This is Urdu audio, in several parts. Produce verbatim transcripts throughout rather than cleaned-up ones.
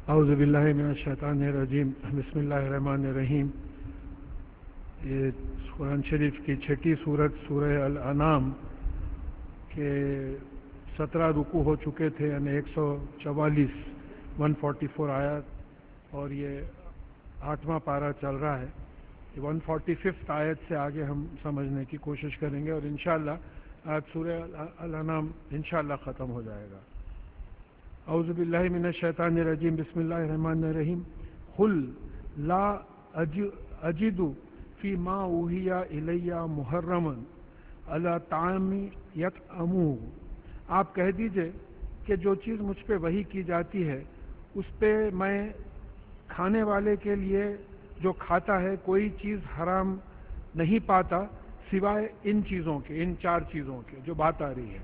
اعوذ باللہ من الشیطان الرجیم بسم اللہ الرحمن الرحیم. یہ قرآن شریف کی چھٹی صورت سورہ الانعام کے سترہ رکوع ہو چکے تھے، یعنی ایک سو چوالیس ون فورٹی فور آیات، اور یہ آٹھواں پارہ چل رہا ہے. ون فورٹی ففتھ آیت سے آگے ہم سمجھنے کی کوشش کریں گے، اور انشاءاللہ آج سورہ الانعام انشاءاللہ ختم ہو جائے گا. اعوذ باللہ من الشیطان الرجیم بسم اللہ الرحمن الرحیم. قل لا اجد فی ما اوحی الی محرما علی طعام یطعمہ. آپ کہہ دیجئے کہ جو چیز مجھ پہ وحی کی جاتی ہے اس پہ میں کھانے والے کے لیے جو کھاتا ہے کوئی چیز حرام نہیں پاتا سوائے ان چیزوں کے، ان چار چیزوں کے جو بات آ رہی ہے.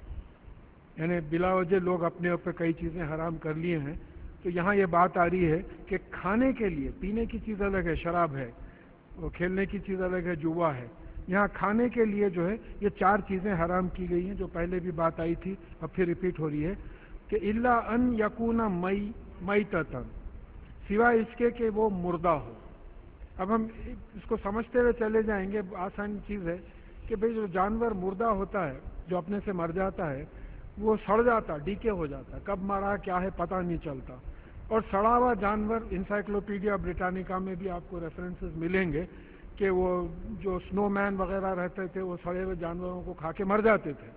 یعنی بلا وجہ لوگ اپنے اوپر کئی چیزیں حرام کر لیے ہیں، تو یہاں یہ بات آ رہی ہے کہ کھانے کے لیے، پینے کی چیز الگ ہے، شراب ہے، وہ کھیلنے کی چیز الگ ہے، جوا ہے. یہاں کھانے کے لیے جو ہے یہ چار چیزیں حرام کی گئی ہیں، جو پہلے بھی بات آئی تھی اب پھر ریپیٹ ہو رہی ہے کہ الا ان یکون مئی میتۃ، سوائے اس کے کہ وہ مردہ ہو. اب ہم اس کو سمجھتے ہوئے چلے جائیں گے. آسان چیز ہے کہ بھئی جو جانور مردہ ہوتا ہے، جو اپنے سے مر جاتا ہے، وہ سڑ جاتا، ڈیکے ہو جاتا، کب مرا کیا ہے پتہ نہیں چلتا. اور سڑا ہوا جانور انسائکلوپیڈیا بریٹانیکا میں بھی آپ کو ریفرنسز ملیں گے کہ وہ جو سنو مین وغیرہ رہتے تھے وہ سڑے ہوئے جانوروں کو کھا کے مر جاتے تھے.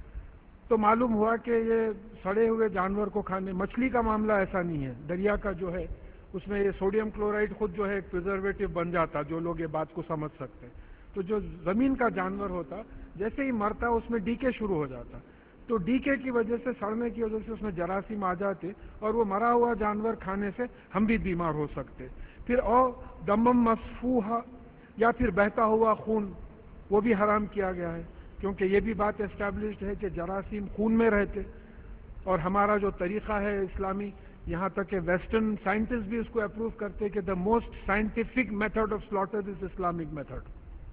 تو معلوم ہوا کہ یہ سڑے ہوئے جانور کو کھانے، مچھلی کا معاملہ ایسا نہیں ہے. دریا کا جو ہے اس میں یہ سوڈیم کلورائڈ خود جو ہے ایک پریزرویٹو بن جاتا، جو لوگ یہ بات کو سمجھ سکتے. تو جو زمین کا جانور ہوتا جیسے ہی مرتا اس میں ڈیکے شروع ہو جاتا، تو ڈیکے کی وجہ سے، سڑنے کی وجہ سے اس میں جراثیم آ جاتے، اور وہ مرا ہوا جانور کھانے سے ہم بھی بیمار ہو سکتے. پھر اور دمم مسفوحا، یا پھر بہتا ہوا خون، وہ بھی حرام کیا گیا ہے، کیونکہ یہ بھی بات اسٹیبلشڈ ہے کہ جراثیم خون میں رہتے. اور ہمارا جو طریقہ ہے اسلامی، یہاں تک کہ ویسٹرن سائنٹسٹ بھی اس کو اپروو کرتے کہ the most scientific method of slaughter is Islamic method.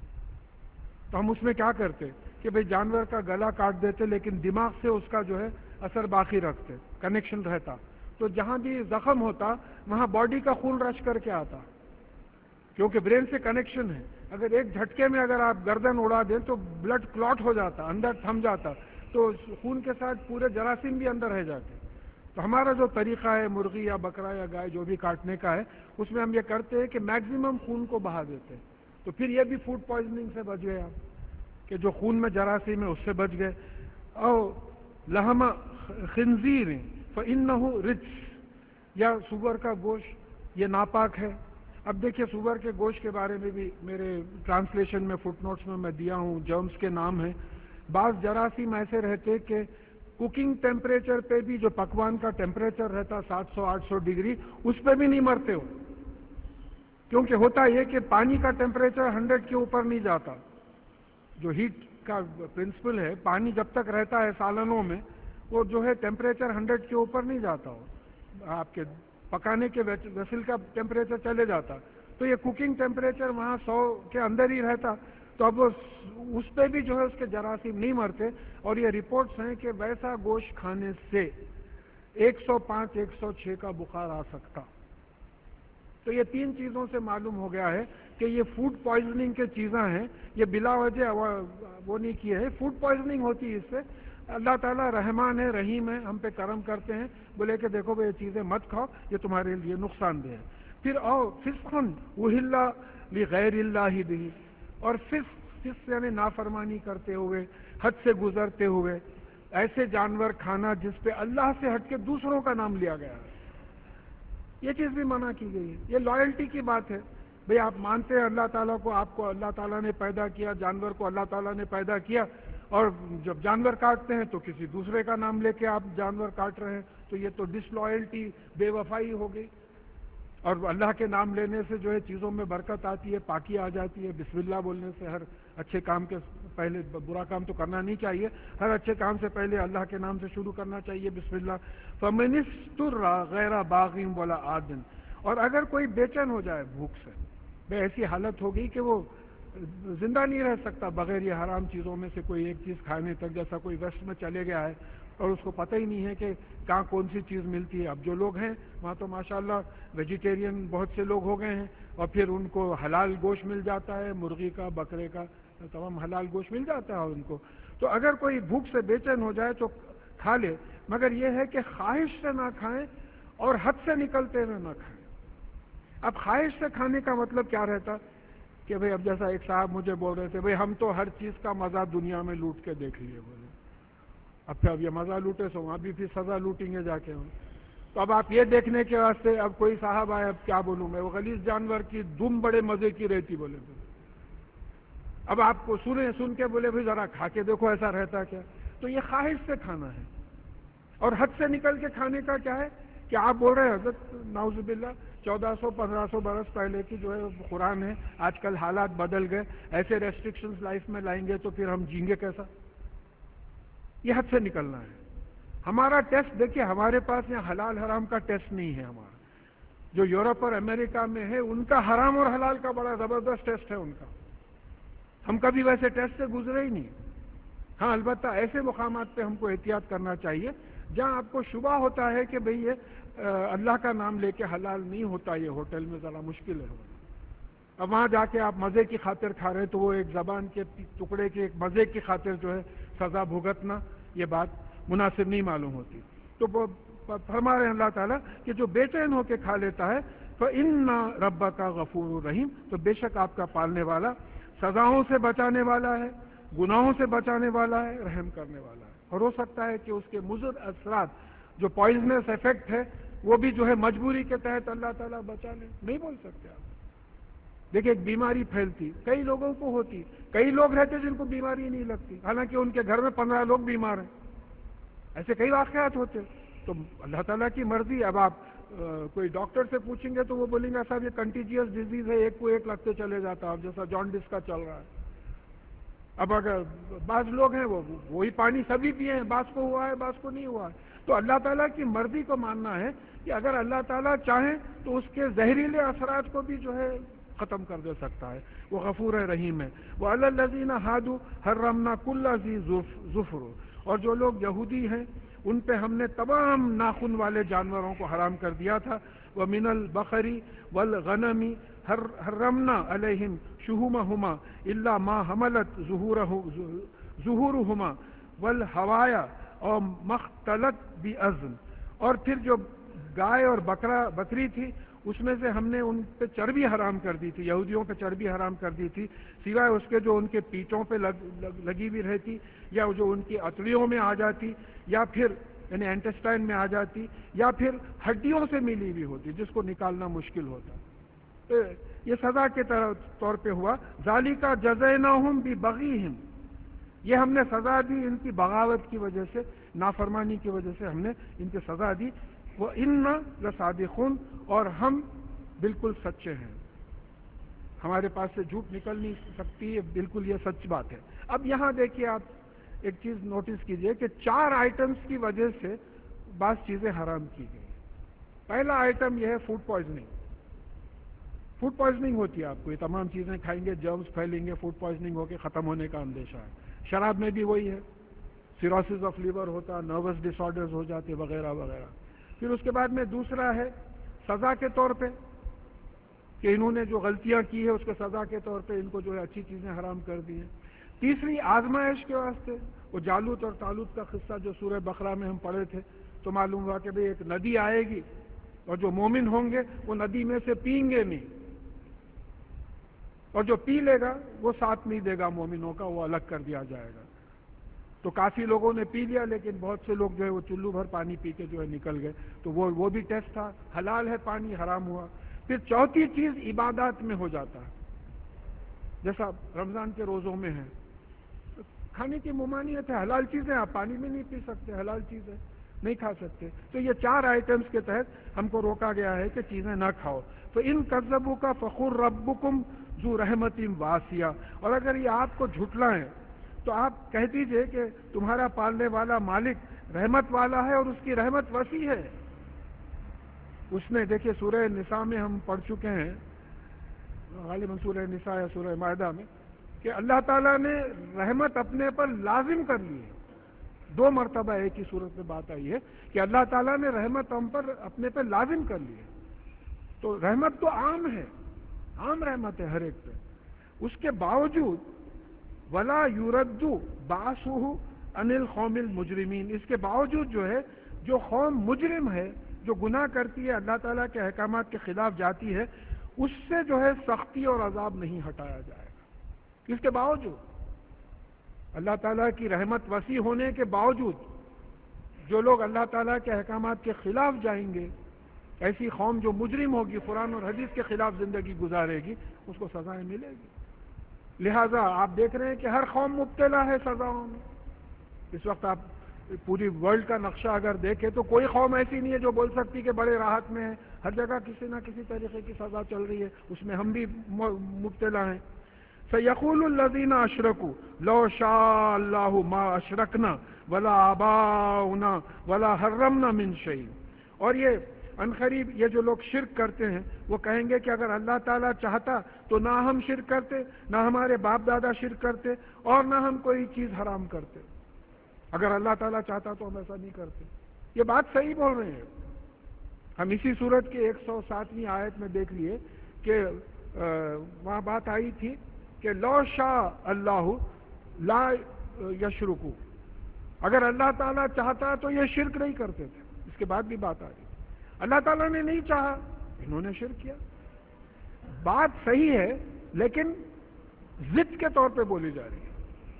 تو ہم اس میں کیا کرتے کہ بھئی جانور کا گلا کاٹ دیتے، لیکن دماغ سے اس کا جو ہے اثر باقی رکھتے، کنیکشن رہتا. تو جہاں بھی زخم ہوتا وہاں باڈی کا خون رش کر کے آتا، کیونکہ برین سے کنیکشن ہے. اگر ایک جھٹکے میں اگر آپ گردن اڑا دیں تو بلڈ کلاٹ ہو جاتا، اندر تھم جاتا، تو خون کے ساتھ پورے جراثیم بھی اندر رہ جاتے. تو ہمارا جو طریقہ ہے مرغی یا بکرا یا گائے جو بھی کاٹنے کا ہے، اس میں ہم یہ کرتے ہیں کہ میکزیمم خون کو بہا دیتے ہیں. تو پھر یہ بھی فوڈ پوائزننگ سے بچ گئے آپ، کہ جو خون میں جراثیم ہے اس سے بچ گئے. او لحم خنزیر فإنہ رجس، یا سور کا گوشت یہ ناپاک ہے. اب دیکھیے سور کے گوشت کے بارے میں بھی میرے ٹرانسلیشن میں فٹ نوٹس میں میں دیا ہوں، جرمز کے نام ہیں. بعض جراثیم ایسے رہتے کہ کوکنگ ٹیمپریچر پہ بھی، جو پکوان کا ٹیمپریچر رہتا سات سو آٹھ سو ڈگری، اس پہ بھی نہیں مرتے ہو. کیونکہ ہوتا یہ کہ پانی کا ٹیمپریچر ہنڈریڈ کے اوپر نہیں جاتا. جو ہیٹ کا پرنسپل ہے، پانی جب تک رہتا ہے سالنوں میں، وہ جو ہے ٹیمپریچر ہنڈریڈ کے اوپر نہیں جاتا ہو. آپ کے پکانے کے ویسل کا ٹیمپریچر چلے جاتا، تو یہ کوکنگ ٹیمپریچر وہاں سو کے اندر ہی رہتا. تو اب اس پہ بھی جو ہے اس کے جراثیم نہیں مرتے. اور یہ رپورٹس ہیں کہ ویسا گوشت کھانے سے ایک سو پانچ ایک سو چھ کا بخار آ سکتا. تو یہ تین چیزوں سے معلوم ہو گیا ہے کہ یہ فوڈ پوائزننگ کے چیزاں ہیں، یہ بلا وجہ وہ نہیں کیے ہیں. فوڈ پوائزننگ ہوتی ہے اس سے. اللہ تعالیٰ رحمان ہے، رحیم ہے، ہم پہ کرم کرتے ہیں، بولے کہ دیکھو بھئی یہ چیزیں مت کھاؤ، یہ تمہارے لیے نقصان دہ ہے. پھر او فسقن اہل لغیر اللہ بہ، اور فسق، فسق یعنی نافرمانی کرتے ہوئے، حد سے گزرتے ہوئے ایسے جانور کھانا جس پہ اللہ سے ہٹ کے دوسروں کا نام لیا گیا ہے، یہ چیز بھی منع کی گئی ہے. یہ لائلٹی کی بات ہے. بھئی آپ مانتے ہیں اللہ تعالیٰ کو، آپ کو اللہ تعالیٰ نے پیدا کیا، جانور کو اللہ تعالیٰ نے پیدا کیا، اور جب جانور کاٹتے ہیں تو کسی دوسرے کا نام لے کے آپ جانور کاٹ رہے ہیں، تو یہ تو ڈس لائلٹی، بے وفائی ہو گئی. اور اللہ کے نام لینے سے جو ہے چیزوں میں برکت آتی ہے، پاکی آ جاتی ہے. بسم اللہ بولنے سے ہر اچھے کام کے پہلے، برا کام تو کرنا نہیں چاہیے، ہر اچھے کام سے پہلے اللہ کے نام سے شروع کرنا چاہیے، بسم اللہ. فَمَنِ اسْتُرَّ غَيْرَ بَاغٍ وَلَا عَادٍ، اور اگر کوئی بے چین ہو جائے بھوک سے، بے ایسی حالت ہو گئی کہ وہ زندہ نہیں رہ سکتا بغیر یہ حرام چیزوں میں سے کوئی ایک چیز کھانے تک، جیسا کوئی ویسٹ میں چلے گیا ہے اور اس کو پتہ ہی نہیں ہے کہ کہاں کون سی چیز ملتی ہے. اب جو لوگ ہیں وہاں تو ماشاءاللہ ویجیٹیرین بہت سے لوگ ہو گئے ہیں, اور پھر ان کو حلال گوشت مل جاتا ہے, مرغی کا, بکرے کا, تمام حلال گوشت مل جاتا ہے ان کو. تو اگر کوئی بھوک سے بے چین ہو جائے تو کھا لے, مگر یہ ہے کہ خواہش سے نہ کھائیں اور حد سے نکلتے ہوئے نہ کھائیں. اب خواہش سے کھانے کا مطلب کیا رہتا کہ بھئی اب جیسا ایک صاحب مجھے بول رہے تھے, بھئی ہم تو ہر چیز کا مزہ دنیا میں لوٹ کے دیکھ لیے. بولے اب پھر اب یہ مزہ لوٹے سو وہاں بھی پھر سزا لوٹیں گے جا کے ہم. تو اب آپ یہ دیکھنے کے واسطے اب کوئی صاحب آئے, اب کیا بولوں میں, وہ غلیظ جانور کی دم بڑے مزے کی رہتی. بولے اب آپ کو سنے سن کے بولے بھئی ذرا کھا کے دیکھو ایسا رہتا کیا. تو یہ خواہش سے کھانا ہے. اور حد سے نکل کے کھانے کا کیا ہے کہ آپ بول رہے ہیں حضرت نعوذ باللہ چودہ سو پندرہ سو برس پہلے کی جو ہے قرآن ہے, آج کل حالات بدل گئے, ایسے ریسٹرکشنز لائف میں لائیں گے تو پھر ہم جیں گے کیسا. یہ حد سے نکلنا ہے. ہمارا ٹیسٹ دیکھیے, ہمارے پاس یہاں حلال حرام کا ٹیسٹ نہیں ہے. ہمارا جو یورپ اور امریکہ میں ہے ان کا حرام اور حلال کا بڑا زبردست ٹیسٹ ہے ان کا. ہم کبھی ویسے ٹیسٹ سے گزرے ہی نہیں. ہاں البتہ ایسے مقامات پہ ہم کو احتیاط کرنا چاہیے جہاں آپ کو شبہ ہوتا ہے کہ بھئی یہ اللہ کا نام لے کے حلال نہیں ہوتا, یہ ہوٹل میں ذرا مشکل ہے. اب وہاں جا کے آپ مزے کی خاطر کھا رہے تو وہ ایک زبان کے ٹکڑے کے ایک مزے کی خاطر جو ہے سزا بھگتنا, یہ بات مناسب نہیں معلوم ہوتی. تو فرما رہے ہیں اللہ تعالیٰ کہ جو بے چین ہو کے کھا لیتا ہے فَإِنَّ رَبَّكَ غَفُورٌ رَحِيمٌ, تو بے شک آپ کا پالنے والا سزاؤں سے بچانے والا ہے, گناہوں سے بچانے والا ہے, رحم کرنے والا ہے. اور ہو سکتا ہے کہ اس کے مضر اثرات جو پوائزنس ایفیکٹ ہے وہ بھی جو ہے مجبوری کے تحت اللہ تعالیٰ بچا لے. نہیں بول سکتے آپ. دیکھیں ایک بیماری پھیلتی, کئی لوگوں کو ہوتی, کئی لوگ رہتے جن کو بیماری نہیں لگتی, حالانکہ ان کے گھر میں پندرہ لوگ بیمار ہیں. ایسے کئی واقعات ہوتے. تو اللہ تعالیٰ کی مرضی. اب آپ کوئی ڈاکٹر سے پوچھیں گے تو وہ بولیں گے صاحب یہ کنٹیجیس ڈیزیز ہے, ایک کو ایک لگتے چلے جاتا, اب جیسا جانڈس کا چل رہا ہے. اب اگر بعض لوگ ہیں وہ وہی پانی سبھی پیے ہیں, بعض کو ہوا ہے بعض کو نہیں ہوا ہے. تو اللہ تعالیٰ کی مرضی کو ماننا ہے کہ اگر اللہ تعالیٰ چاہیں تو اس کے زہریلے اثرات کو بھی جو ہے ختم کر دے سکتا ہے. وہ غفور رحیم ہے. وَعَلَى الَّذِينَ هَادُوا حَرَّمْنَا كُلَّ ذِي ظُفْرٍ, اور جو لوگ یہودی ہیں ان پہ ہم نے تمام ناخن والے جانوروں کو حرام کر دیا تھا. وَمِنَ الْبَقَرِ وَالْغَنَمِ حَرَّمْنَا عَلَيْهِمْ شُحُومَهُمَا إِلَّا مَا حَمَلَتْ ظُهُورُهُمَا وَالْحَوَايَا اور مختلط بِأَذْن, اور پھر جو گائے اور بکرا بکری تھی اس میں سے ہم نے ان پہ چربی حرام کر دی تھی, یہودیوں پہ چربی حرام کر دی تھی, سوائے اس کے جو ان کے پیٹوں پہ لگ, لگ, لگی ہوئی رہتی, یا جو ان کی اتڑیوں میں آ جاتی, یا پھر یعنی انٹسٹائن میں آ جاتی, یا پھر ہڈیوں سے ملی ہوئی ہوتی جس کو نکالنا مشکل ہوتا. یہ سزا کے طور پہ ہوا. ذَلِكَ جَزَيْنَاهُمْ بِبَغْيِهِمْ, یہ ہم نے سزا دی ان کی بغاوت کی وجہ سے, نافرمانی کی وجہ سے ہم نے ان کی سزا دی. وَإِنَّا لَصَادِقُونَ, اور ہم بالکل سچے ہیں, ہمارے پاس سے جھوٹ نکل نہیں سکتی, بالکل یہ سچ بات ہے. اب یہاں دیکھیے آپ ایک چیز نوٹس کیجئے کہ چار آئٹمز کی وجہ سے بعض چیزیں حرام کی گئی. پہلا آئٹم یہ ہے فوڈ پوائزننگ. فوڈ پوائزننگ ہوتی ہے, آپ کو یہ تمام چیزیں کھائیں گے جرمز پھیلیں گے, فوڈ پوائزننگ ہو کے ختم ہونے کا اندیشہ ہے. شراب میں بھی وہی ہے, سیروسس آف لیور ہوتا, نروس ڈس آرڈرز ہو جاتے وغیرہ وغیرہ. پھر اس کے بعد میں دوسرا ہے سزا کے طور پہ کہ انہوں نے جو غلطیاں کی ہے اس کے سزا کے طور پہ ان کو جو ہے اچھی چیزیں حرام کر دی ہیں. تیسری آزمائش کے واسطے, وہ جالوت اور طالوت کا قصہ جو سورہ بقرہ میں ہم پڑھے تھے تو معلوم ہوا کہ بھئی ایک ندی آئے گی اور جو مومن ہوں گے وہ ندی میں سے پئیں گے نہیں, اور جو پی لے گا وہ ساتھ نہیں دے گا مومنوں کا, وہ الگ کر دیا جائے گا. تو کافی لوگوں نے پی لیا, لیکن بہت سے لوگ جو ہے وہ چلو بھر پانی پی کے جو ہے نکل گئے. تو وہ وہ بھی ٹیسٹ تھا, حلال ہے پانی, حرام ہوا. پھر چوتھی چیز عبادات میں ہو جاتا ہے, جیسا رمضان کے روزوں میں ہے, کھانے کی ممانعت ہے, حلال چیزیں آپ پانی میں نہیں پی سکتے, حلال چیزیں نہیں کھا سکتے. تو یہ چار آئٹمز کے تحت ہم کو روکا گیا ہے کہ چیزیں نہ کھاؤ. تو ان کذبوا کا فخر ربکم ذو رحمت واسعہ, اور اگر یہ آپ کو جھٹلائیں تو آپ کہہ دیجئے کہ تمہارا پالنے والا مالک رحمت والا ہے اور اس کی رحمت وسیع ہے. اس نے دیکھیے سورہ نساء میں ہم پڑھ چکے ہیں, غالباً سورہ نساء یا سورہ مائدہ میں, کہ اللہ تعالیٰ نے رحمت اپنے پر لازم کر لی ہے. دو مرتبہ ایک ہی صورت میں بات آئی ہے کہ اللہ تعالیٰ نے رحمت ہم پر اپنے پہ لازم کر لی ہے. تو رحمت تو عام ہے، عام رحمت ہے ہر ایک پہ. اس کے باوجود ولا یورد باسہ عن القوم المجرمین، اس کے باوجود جو ہے جو قوم مجرم ہے، جو گناہ کرتی ہے، اللہ تعالیٰ کے احکامات کے خلاف جاتی ہے، اس سے جو ہے سختی اور عذاب نہیں ہٹایا جائے گا. اس کے باوجود اللہ تعالیٰ کی رحمت وسیع ہونے کے باوجود جو لوگ اللہ تعالیٰ کے احکامات کے خلاف جائیں گے، ایسی قوم جو مجرم ہوگی، قرآن اور حدیث کے خلاف زندگی گزارے گی، اس کو سزائیں ملے گی. لہٰذا آپ دیکھ رہے ہیں کہ ہر قوم مبتلا ہے سزاؤں میں. اس وقت آپ پوری ورلڈ کا نقشہ اگر دیکھیں تو کوئی قوم ایسی نہیں ہے جو بول سکتی کہ بڑے راحت میں ہے. ہر جگہ کسی نہ کسی طریقے کی سزا چل رہی ہے، اس میں ہم بھی مبتلا ہیں. سَيَقُولُ الَّذِينَ أَشْرَكُوا لَوْ شَاءَ اللَّهُ مَا أَشْرَكْنَا وَلَا آبَاؤُنَا وَلَا حَرَّمْنَا مِنْ شَيْءٍ. اور یہ عنقریب یہ جو لوگ شرک کرتے ہیں وہ کہیں گے کہ اگر اللہ تعالیٰ چاہتا تو نہ ہم شرک کرتے، نہ ہمارے باپ دادا شرک کرتے، اور نہ ہم کوئی چیز حرام کرتے. اگر اللہ تعالیٰ چاہتا تو ہم ایسا نہیں کرتے. یہ بات صحیح بول رہے ہیں. ہم اسی صورت کے ایک سو ساتویں آیت میں دیکھ لیے کہ وہاں بات آئی تھی کہ لو شاء اللہ لا یشرکو، اگر اللہ تعالیٰ چاہتا تو یہ شرک نہیں کرتے تھے. اس کے بعد بھی بات آ رہی، اللہ تعالیٰ نے نہیں چاہا، انہوں نے شرک کیا. بات صحیح ہے لیکن ضد کے طور پہ بولی جا رہی ہے.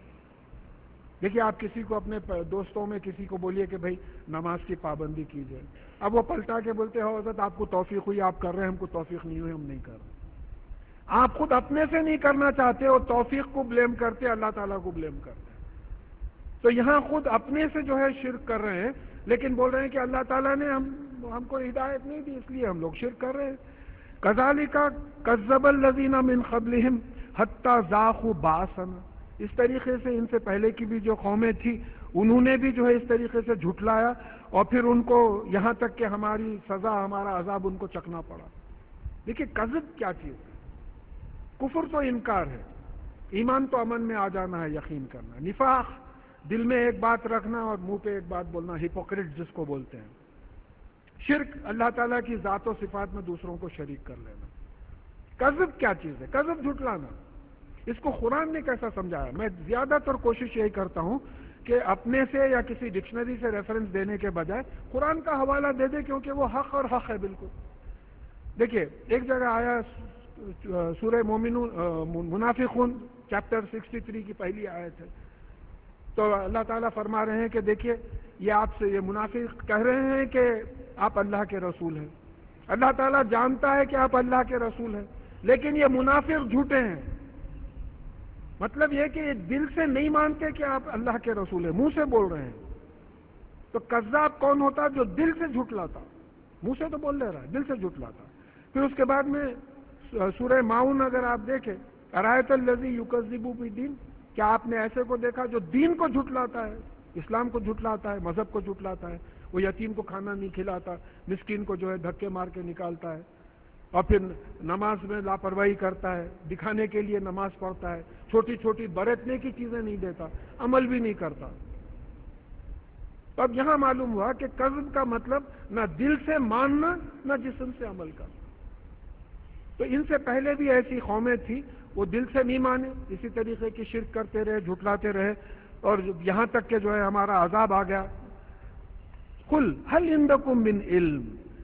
دیکھیے آپ کسی کو اپنے دوستوں میں کسی کو بولیے کہ بھائی نماز کی پابندی کیجیے، اب وہ پلٹا کے بولتے ہو حضرت آپ کو توفیق ہوئی آپ کر رہے ہیں، ہم کو توفیق نہیں ہوئی ہم نہیں کر رہے. آپ خود اپنے سے نہیں کرنا چاہتے اور توفیق کو بلیم کرتے، اللہ تعالیٰ کو بلیم کرتے. تو یہاں خود اپنے سے جو ہے شرک کر رہے ہیں، لیکن بول رہے ہیں کہ اللہ تعالیٰ نے ہم ہم کو ہدایت نہیں دی اس لیے ہم لوگ شرک کر رہے ہیں. کذالک کذب الذین من قبلہم حتی ذاقوا باسنا، اس طریقے سے ان سے پہلے کی بھی جو قومیں تھی انہوں نے بھی جو ہے اس طریقے سے جھٹلایا، اور پھر ان کو یہاں تک کہ ہماری سزا ہمارا عذاب ان کو چکنا پڑا. دیکھیے کذب کیا چیز ہے؟ کفر تو انکار ہے، ایمان تو امن میں آ جانا ہے، یقین کرنا. نفاق دل میں ایک بات رکھنا اور منہ پہ ایک بات بولنا، ہپوکریٹ جس کو بولتے ہیں. شرک اللہ تعالیٰ کی ذات و صفات میں دوسروں کو شریک کر لینا. کذب کیا چیز ہے؟ کذب جھٹلانا. اس کو قرآن نے کیسا سمجھایا؟ میں زیادہ تر کوشش یہی کرتا ہوں کہ اپنے سے یا کسی ڈکشنری سے ریفرنس دینے کے بجائے قرآن کا حوالہ دے دے، کیونکہ وہ حق اور حق ہے بالکل. دیکھیے ایک جگہ آیا سورہ مومنون منافقون چیپٹر سکسٹی تھری کی پہلی آیت ہے، تو اللہ تعالیٰ فرما رہے ہیں کہ دیکھیے یہ آپ سے یہ منافق کہہ رہے ہیں کہ آپ اللہ کے رسول ہیں. اللہ تعالیٰ جانتا ہے کہ آپ اللہ کے رسول ہیں، لیکن یہ منافق جھوٹے ہیں. مطلب یہ کہ یہ دل سے نہیں مانتے کہ آپ اللہ کے رسول ہیں، منہ سے بول رہے ہیں. تو کذاب کون ہوتا؟ جو دل سے جھٹلاتا. منہ سے تو بول لے رہا ہے، دل سے جھٹلاتا. پھر اس کے بعد میں سورہ ماؤن اگر آپ دیکھیں، ارایت الذی یکذب بالدین، کیا آپ نے ایسے کو دیکھا جو دین کو جھٹلاتا ہے، اسلام کو جھٹلاتا ہے، مذہب کو جھٹلاتا ہے. وہ یتیم کو کھانا نہیں کھلاتا، مسکین کو جو ہے دھکے مار کے نکالتا ہے، اور پھر نماز میں لاپرواہی کرتا ہے، دکھانے کے لیے نماز پڑھتا ہے، چھوٹی چھوٹی برتنے کی چیزیں نہیں دیتا، عمل بھی نہیں کرتا. تو اب یہاں معلوم ہوا کہ کذب کا مطلب نہ دل سے ماننا نہ جسم سے عمل کرنا. تو ان سے پہلے بھی ایسی قومیں تھیں، وہ دل سے نہیں مانے، اسی طریقے کی شرک کرتے رہے، جھٹلاتے رہے، اور یہاں تک کہ جو ہے ہمارا عذاب آ گیا. قل هل عندكم من علم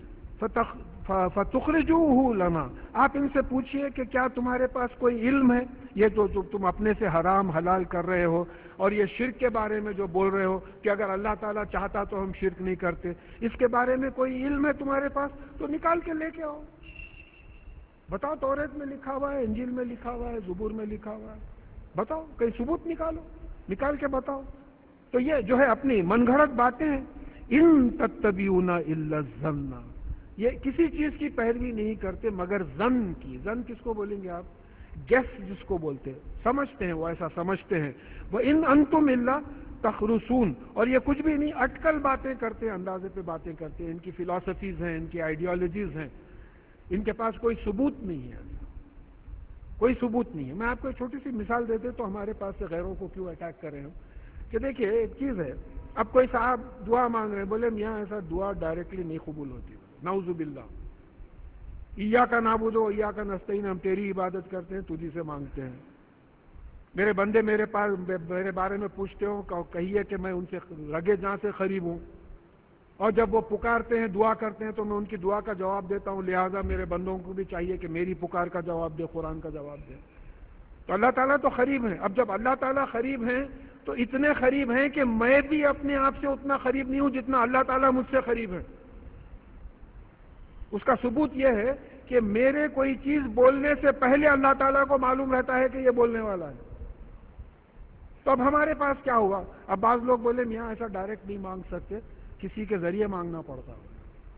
فتخرجوه لنا، آپ ان سے پوچھئے کہ کیا تمہارے پاس کوئی علم ہے، یہ جو, جو تم اپنے سے حرام حلال کر رہے ہو، اور یہ شرک کے بارے میں جو بول رہے ہو کہ اگر اللہ تعالیٰ چاہتا تو ہم شرک نہیں کرتے، اس کے بارے میں کوئی علم ہے تمہارے پاس تو نکال کے لے کے آؤ. بتاؤ توریت میں لکھا ہوا ہے، انجیل میں لکھا ہوا ہے، زبور میں لکھا ہوا ہے، بتاؤ کئی ثبوت نکالو، نکال کے بتاؤ. تو یہ جو ہے اپنی من گھڑت باتیں ہیں. ان تتبعون الا الظن، یہ کسی چیز کی پیروی نہیں کرتے مگر ظن کی. ظن کس کو بولیں گے آپ؟ گیس جس کو بولتے ہیں، سمجھتے ہیں، وہ ایسا سمجھتے ہیں. وہ ان انتم الا تخرصون، اور یہ کچھ بھی نہیں، اٹکل باتیں کرتے ہیں، اندازے پہ باتیں کرتے ہیں. ان کی فلاسفیز ہیں، ان کی آئیڈیالوجیز ہیں، ان کے پاس کوئی ثبوت نہیں ہے، کوئی ثبوت نہیں ہے. میں آپ کو ایک چھوٹی سی مثال دیتے تو ہمارے پاس سے غیروں کو کیوں اٹیک کریں ہم، کہ دیکھیے ایک چیز ہے اب کوئی صاحب دعا مانگ رہے ہیں، بولے میاں ایسا دعا ڈائریکٹلی نہیں قبول ہوتی، نعوذ باللہ، ایاک نعبد و ایاک نستعین، ہم تیری عبادت کرتے ہیں، تجھی سے مانگتے ہیں، میرے بندے میرے پاس میرے بارے میں پوچھتے ہو، کہیے کہ میں ان سے رگے جاں سے قریب ہوں، اور جب وہ پکارتے ہیں دعا کرتے ہیں تو میں ان کی دعا کا جواب دیتا ہوں، لہذا میرے بندوں کو بھی چاہیے کہ میری پکار کا جواب دے، قرآن کا جواب دے۔ تو اللہ تعالیٰ تو قریب ہیں۔ اب جب اللہ تعالیٰ قریب ہیں تو اتنے قریب ہیں کہ میں بھی اپنے آپ سے اتنا قریب نہیں ہوں جتنا اللہ تعالیٰ مجھ سے قریب ہے۔ اس کا ثبوت یہ ہے کہ میرے کوئی چیز بولنے سے پہلے اللہ تعالیٰ کو معلوم رہتا ہے کہ یہ بولنے والا ہے۔ تو اب ہمارے پاس کیا ہوا؟ اب بعض لوگ بولے میاں ایسا ڈائریکٹ نہیں مانگ سکتے، کسی کے ذریعے مانگنا پڑتا ہو۔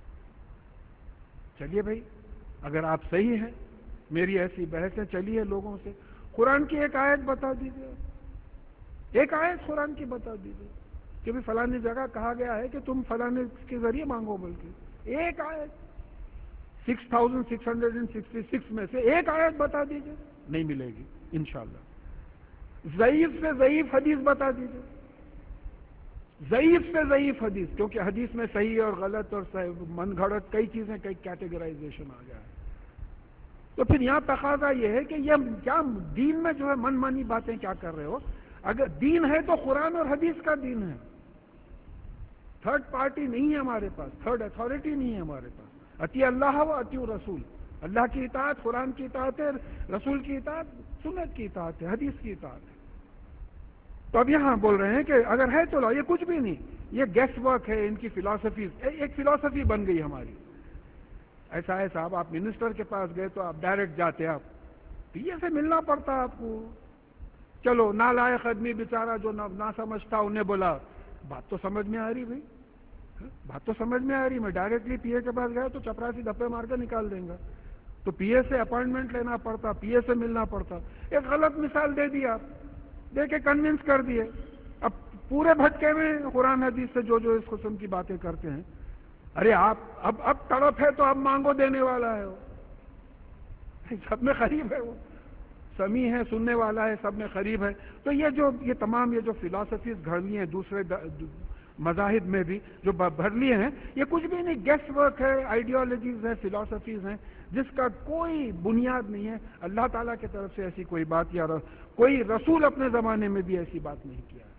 چلیے بھائی، اگر آپ صحیح ہیں، میری ایسی بحث ہے، چلیے لوگوں سے قرآن کی ایک آیت بتا دیجیے، ایک آیت قرآن کی بتا دیجیے کہ بھی فلانی جگہ کہا گیا ہے کہ تم فلانے کے ذریعے مانگو، بلکہ ایک آیت six thousand six hundred and sixty six میں سے ایک آیت بتا دیجیے، نہیں ملے گی انشاءاللہ۔ ضعیف سے ضعیف حدیث بتا دیجیے، ضعیف سے ضعیف حدیث، کیونکہ حدیث میں صحیح اور غلط اور من گھڑت کئی چیزیں، کئی کیٹیگرائزیشن آ گیا ہے۔ تو پھر یہاں تقاضا یہ ہے کہ یہ کیا دین میں جو ہے من مانی باتیں کیا کر رہے ہو؟ اگر دین ہے تو قرآن اور حدیث کا دین ہے، تھرڈ پارٹی نہیں ہے ہمارے پاس، تھرڈ اتھارٹی نہیں ہے ہمارے پاس۔ اطیع اللہ و اطیع رسول، اللہ کی اطاعت قرآن کی اطاعت ہے، رسول کی اطاعت سنت کی اطاعت ہے، حدیث کی اطاعت ہے۔ تو اب یہاں بول رہے ہیں کہ اگر ہے تو لاؤ، یہ کچھ بھی نہیں، یہ گیس ورک ہے، ان کی فلاسفیز، ایک فلاسفی بن گئی ہماری۔ ایسا ہے صاحب، آپ منسٹر کے پاس گئے تو آپ ڈائریکٹ جاتے، آپ پی اے سے ملنا پڑتا آپ کو۔ چلو نالائق آدمی بیچارہ جو نہ سمجھتا، انہیں بولا، بات تو سمجھ میں آ رہی بھائی، بات تو سمجھ میں آ رہی، میں ڈائریکٹلی پی اے کے پاس گیا تو چپراسی دھپے مار کے نکال دیں گا، تو پی اے سے اپائنٹمنٹ لینا پڑتا، پی اے سے ملنا پڑتا۔ ایک غلط مثال دے دی آپ، دے کے کنونس کر دیے۔ اب پورے بھٹکے میں قرآن حدیث سے جو جو اس قسم کی باتیں کرتے ہیں، ارے آپ اب اب تڑپ ہے تو اب مانگو، دینے والا ہے وہ، سب میں قریب ہے، وہ سمیع ہے، سننے والا ہے، سب میں قریب ہے۔ تو یہ جو یہ تمام یہ جو فلاسفیز گھڑ لی ہیں دوسرے مذاہب میں بھی جو بھر لیے ہیں، یہ کچھ بھی نہیں، گیس ورک ہے، آئیڈیالوجیز ہیں، فلاسفیز ہیں، جس کا کوئی بنیاد نہیں ہے۔ اللہ تعالیٰ کی طرف سے ایسی کوئی بات، یا کوئی رسول اپنے زمانے میں بھی ایسی بات نہیں کیا ہے۔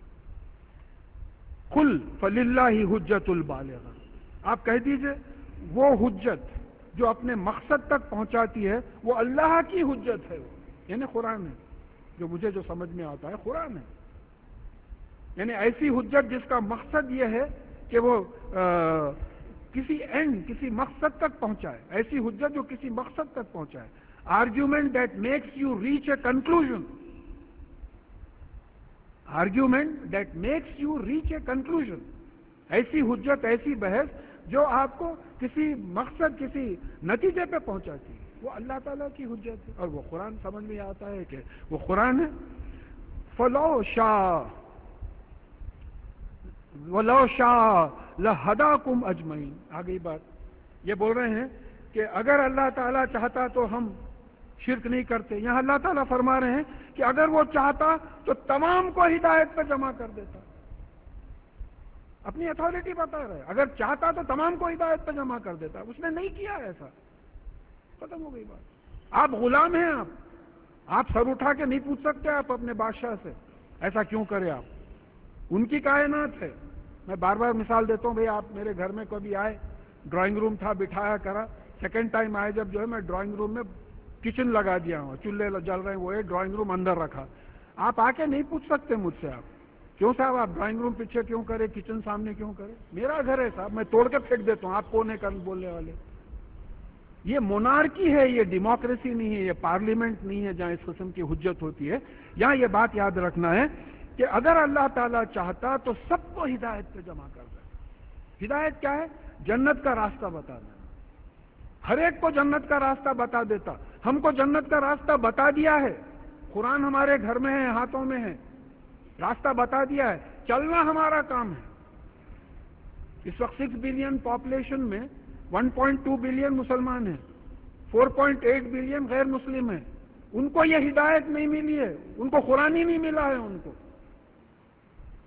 قل فللہ حجت البالغہ، آپ کہہ دیجئے وہ حجت جو اپنے مقصد تک پہنچاتی ہے وہ اللہ کی حجت ہے، یعنی قرآن ہے، جو مجھے جو سمجھ میں آتا ہے قرآن ہے، یعنی ایسی حجت جس کا مقصد یہ ہے کہ وہ آ, کسی اینڈ کسی مقصد تک پہنچائے، ایسی حجت جو کسی مقصد تک پہنچائے، argument that makes you reach a conclusion, argument that makes you reach a conclusion, ایسی حجت، ایسی بحث جو آپ کو کسی مقصد، کسی نتیجے پہ پہنچاتی ہے، وہ اللہ تعالیٰ کی حجت ہے، اور وہ قرآن سمجھ میں آتا ہے کہ وہ قرآن ہے۔ فلو شاء ولو شاء لہداکم اجمعین، آ گئی بات۔ یہ بول رہے ہیں کہ اگر اللہ تعالیٰ چاہتا تو ہم شرک نہیں کرتے۔ یہاں اللہ تعالیٰ فرما رہے ہیں کہ اگر وہ چاہتا تو تمام کو ہدایت پہ جمع کر دیتا، اپنی اتھارٹی بتا رہے ہیں، اگر چاہتا تو تمام کو ہدایت پہ جمع کر دیتا، اس نے نہیں کیا ایسا، ختم ہو گئی بات۔ آپ غلام ہیں، آپ آپ سر اٹھا کے نہیں پوچھ سکتے آپ اپنے بادشاہ سے ایسا کیوں کرے، آپ ان کی کائنات ہے۔ میں بار بار مثال دیتا ہوں، بھئی آپ میرے گھر میں کبھی آئے، ڈرائنگ روم تھا، بٹھایا کرا، سیکنڈ ٹائم آئے جب جو ہے میں ڈرائنگ روم میں کچن لگا دیا ہوں، چولہے جل رہے ہیں، وہ ہے ڈرائنگ روم اندر رکھا، آپ آ کے نہیں پوچھ سکتے مجھ سے، آپ کیوں صاحب آپ ڈرائنگ روم پیچھے کیوں کرے، کچن سامنے کیوں کرے، میرا گھر ہے صاحب، میں توڑ کے پھینک دیتا ہوں، آپ کون ہے کل بولنے والے؟ یہ مونارکی ہے، یہ ڈیموکریسی نہیں ہے، یہ پارلیمنٹ نہیں ہے جہاں اس قسم کی حجت ہوتی ہے۔ یہاں یہ بات یاد رکھنا ہے کہ اگر اللہ تعالیٰ چاہتا تو سب کو ہدایت پہ جمع کر دیتا۔ ہدایت کیا ہے؟ جنت کا راستہ بتا دینا، ہر ایک کو جنت کا راستہ بتا دیتا۔ ہم کو جنت کا راستہ بتا دیا ہے، قرآن ہمارے گھر میں ہے، ہاتھوں میں ہے، راستہ بتا دیا ہے، چلنا ہمارا کام ہے۔ اس وقت سکس بلین پاپولیشن میں ون پوائنٹ ٹو بلین مسلمان ہیں، فور پوائنٹ ایٹ بلین غیر مسلم ہیں، ان کو یہ ہدایت نہیں ملی ہے، ان کو قرآن ہی نہیں ملا ہے ان کو۔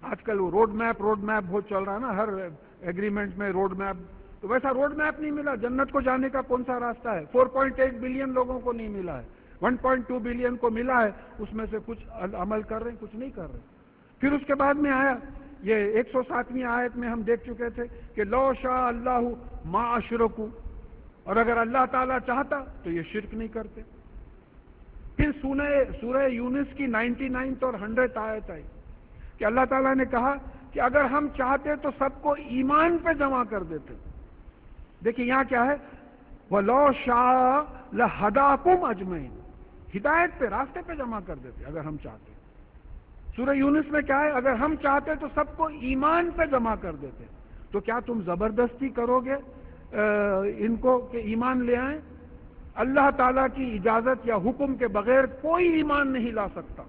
آج کل وہ روڈ میپ روڈ میپ بہت چل رہا ہے نا، ہر ایگریمنٹ میں روڈ میپ، تو ویسا روڈ میپ نہیں ملا۔ جنت کو جانے کا کون سا راستہ ہے؟ فور پوائنٹ ایٹ بلین لوگوں کو نہیں ملا ہے، ون پوائنٹ ٹو بلین کو ملا ہے، اس میں سے کچھ عمل کر رہے ہیں، کچھ نہیں کر رہے۔ پھر اس کے بعد میں آیا یہ ایک سو ساتویں آیت میں ہم دیکھ چکے تھے کہ لو شاء اللہ ما اشرکوا، اور اگر اللہ تعالیٰ چاہتا تو یہ شرک نہیں کرتے۔ پھر سورہ سورہ یونس کی نائنٹی نائنتھ اور ہنڈریڈ آیت آئی کہ اللہ تعالیٰ نے کہا کہ اگر ہم چاہتے تو سب کو ایمان پہ جمع کر دیتے۔ دیکھیں یہاں کیا ہے، وَلَوْ شَاءَ لَهَدَاكُمْ أَجْمَعِينَ، ہدایت پہ، راستے پہ جمع کر دیتے اگر ہم چاہتے۔ سورہ یونس میں کیا ہے، اگر ہم چاہتے تو سب کو ایمان پہ جمع کر دیتے۔ تو کیا تم زبردستی کرو گے ان کو کہ ایمان لے آئیں؟ اللہ تعالیٰ کی اجازت یا حکم کے بغیر کوئی ایمان نہیں لا سکتا۔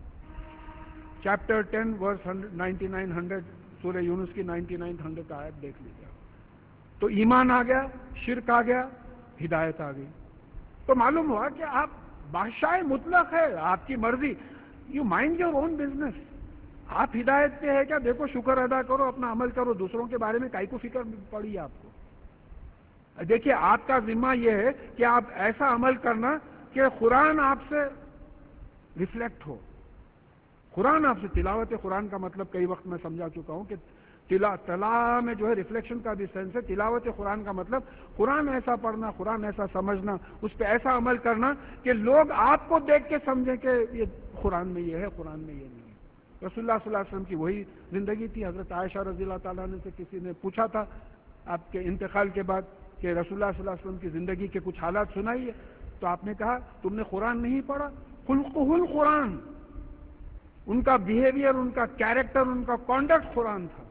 Chapter ten verse ninety nine hundred, سورہ یونس کی نائنٹی نائن ہنڈریڈ آیت دیکھ لیجیے۔ تو ایمان آ گیا، شرک آ گیا، ہدایت آ گئی۔ تو معلوم ہوا کہ آپ بادشاہ مطلق ہے، آپ کی مرضی، you mind your own business. آپ ہدایت پہ ہے کیا؟ دیکھو شکر ادا کرو، اپنا عمل کرو، دوسروں کے بارے میں کائی کو فکر پڑی آپ کو؟ دیکھیے آپ کا ذمہ یہ ہے کہ آپ ایسا عمل کرنا کہ قرآن آپ سے ریفلیکٹ ہو۔ قرآن آپ سے، تلاوت قرآن کا مطلب کئی وقت میں سمجھا چکا ہوں کہ تلا تلا میں جو ہے ریفلیکشن کا بھی سینس ہے۔ تلاوت قرآن کا مطلب قرآن ایسا پڑھنا، قرآن ایسا سمجھنا، اس پہ ایسا عمل کرنا کہ لوگ آپ کو دیکھ کے سمجھیں کہ یہ قرآن میں یہ ہے، قرآن میں یہ نہیں ہے۔ رسول اللہ صلی اللہ علیہ وسلم کی وہی زندگی تھی۔ حضرت عائشہ رضی اللہ تعالیٰ عنہ سے کسی نے پوچھا تھا آپ کے انتقال کے بعد کہ رسول اللہ صلی اللہ علیہ وسلم کی زندگی کے کچھ حالات سنائیے، تو آپ نے کہا تم نے قرآن نہیں پڑھا؟ خلقہ القرآن، ان کا بیہیویئر، ان کا کیریکٹر، ان کا کانڈکٹ قرآن تھا۔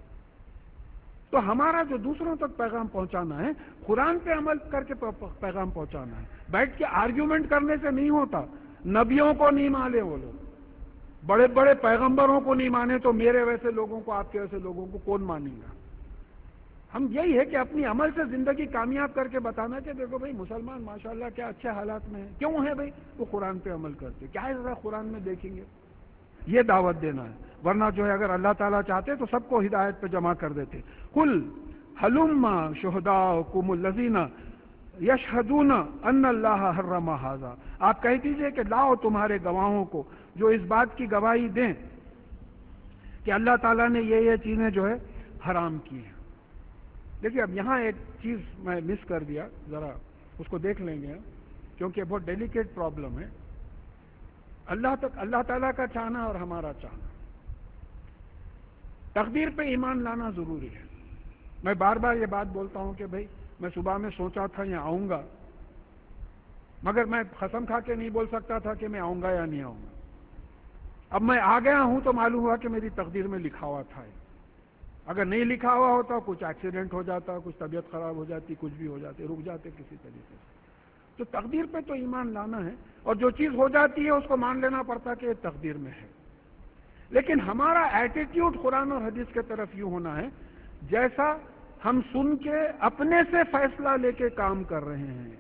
تو ہمارا جو دوسروں تک پیغام پہنچانا ہے، قرآن پہ عمل کر کے پیغام پہنچانا ہے، بیٹھ کے آرگیومنٹ کرنے سے نہیں ہوتا۔ نبیوں کو نہیں مانے وہ لوگ، بڑے بڑے پیغمبروں کو نہیں مانے تو میرے ویسے لوگوں کو، آپ کے ویسے لوگوں کو کون مانے گا؟ ہم یہی ہے کہ اپنی عمل سے زندگی کامیاب کر کے بتانا کہ دیکھو بھائی مسلمان ماشاءاللہ کیا اچھے حالات میں ہیں۔ کیوں ہے بھائی؟ وہ قرآن پہ عمل کرتے، کیا ہے ذرا قرآن میں دیکھیں گے، یہ دعوت دینا ہے۔ ورنہ جو ہے اگر اللہ تعالیٰ چاہتے تو سب کو ہدایت پہ جمع کر دیتے۔ قل ہلم شہداءکم الذین یشہدون ان اللہ حرم ھذا، آپ کہہ دیجئے کہ لاؤ تمہارے گواہوں کو جو اس بات کی گواہی دیں کہ اللہ تعالیٰ نے یہ یہ چیزیں جو ہے حرام کی ہیں۔ دیکھیے اب یہاں ایک چیز میں مس کر دیا، ذرا اس کو دیکھ لیں گے کیونکہ بہت ڈیلیکیٹ پرابلم ہے۔ اللہ تک اللہ تعالیٰ کا چاہنا اور ہمارا چاہنا، تقدیر پہ ایمان لانا ضروری ہے۔ میں بار بار یہ بات بولتا ہوں کہ بھائی میں صبح میں سوچا تھا یہاں آؤں گا، مگر میں قسم کھا کے نہیں بول سکتا تھا کہ میں آؤں گا یا نہیں آؤں گا۔ اب میں آ گیا ہوں تو معلوم ہوا کہ میری تقدیر میں لکھا ہوا تھا۔ اگر نہیں لکھا ہوا ہوتا کچھ ایکسیڈنٹ ہو جاتا، کچھ طبیعت خراب ہو جاتی، کچھ بھی ہو جاتے، رک جاتے کسی طریقے سے۔ تو تقدیر پہ تو ایمان لانا ہے، اور جو چیز ہو جاتی ہے اس کو مان لینا پڑتا کہ یہ تقدیر میں ہے۔ لیکن ہمارا ایٹیٹیوڈ قرآن اور حدیث کے طرف یوں ہونا ہے جیسا ہم سن کے اپنے سے فیصلہ لے کے کام کر رہے ہیں۔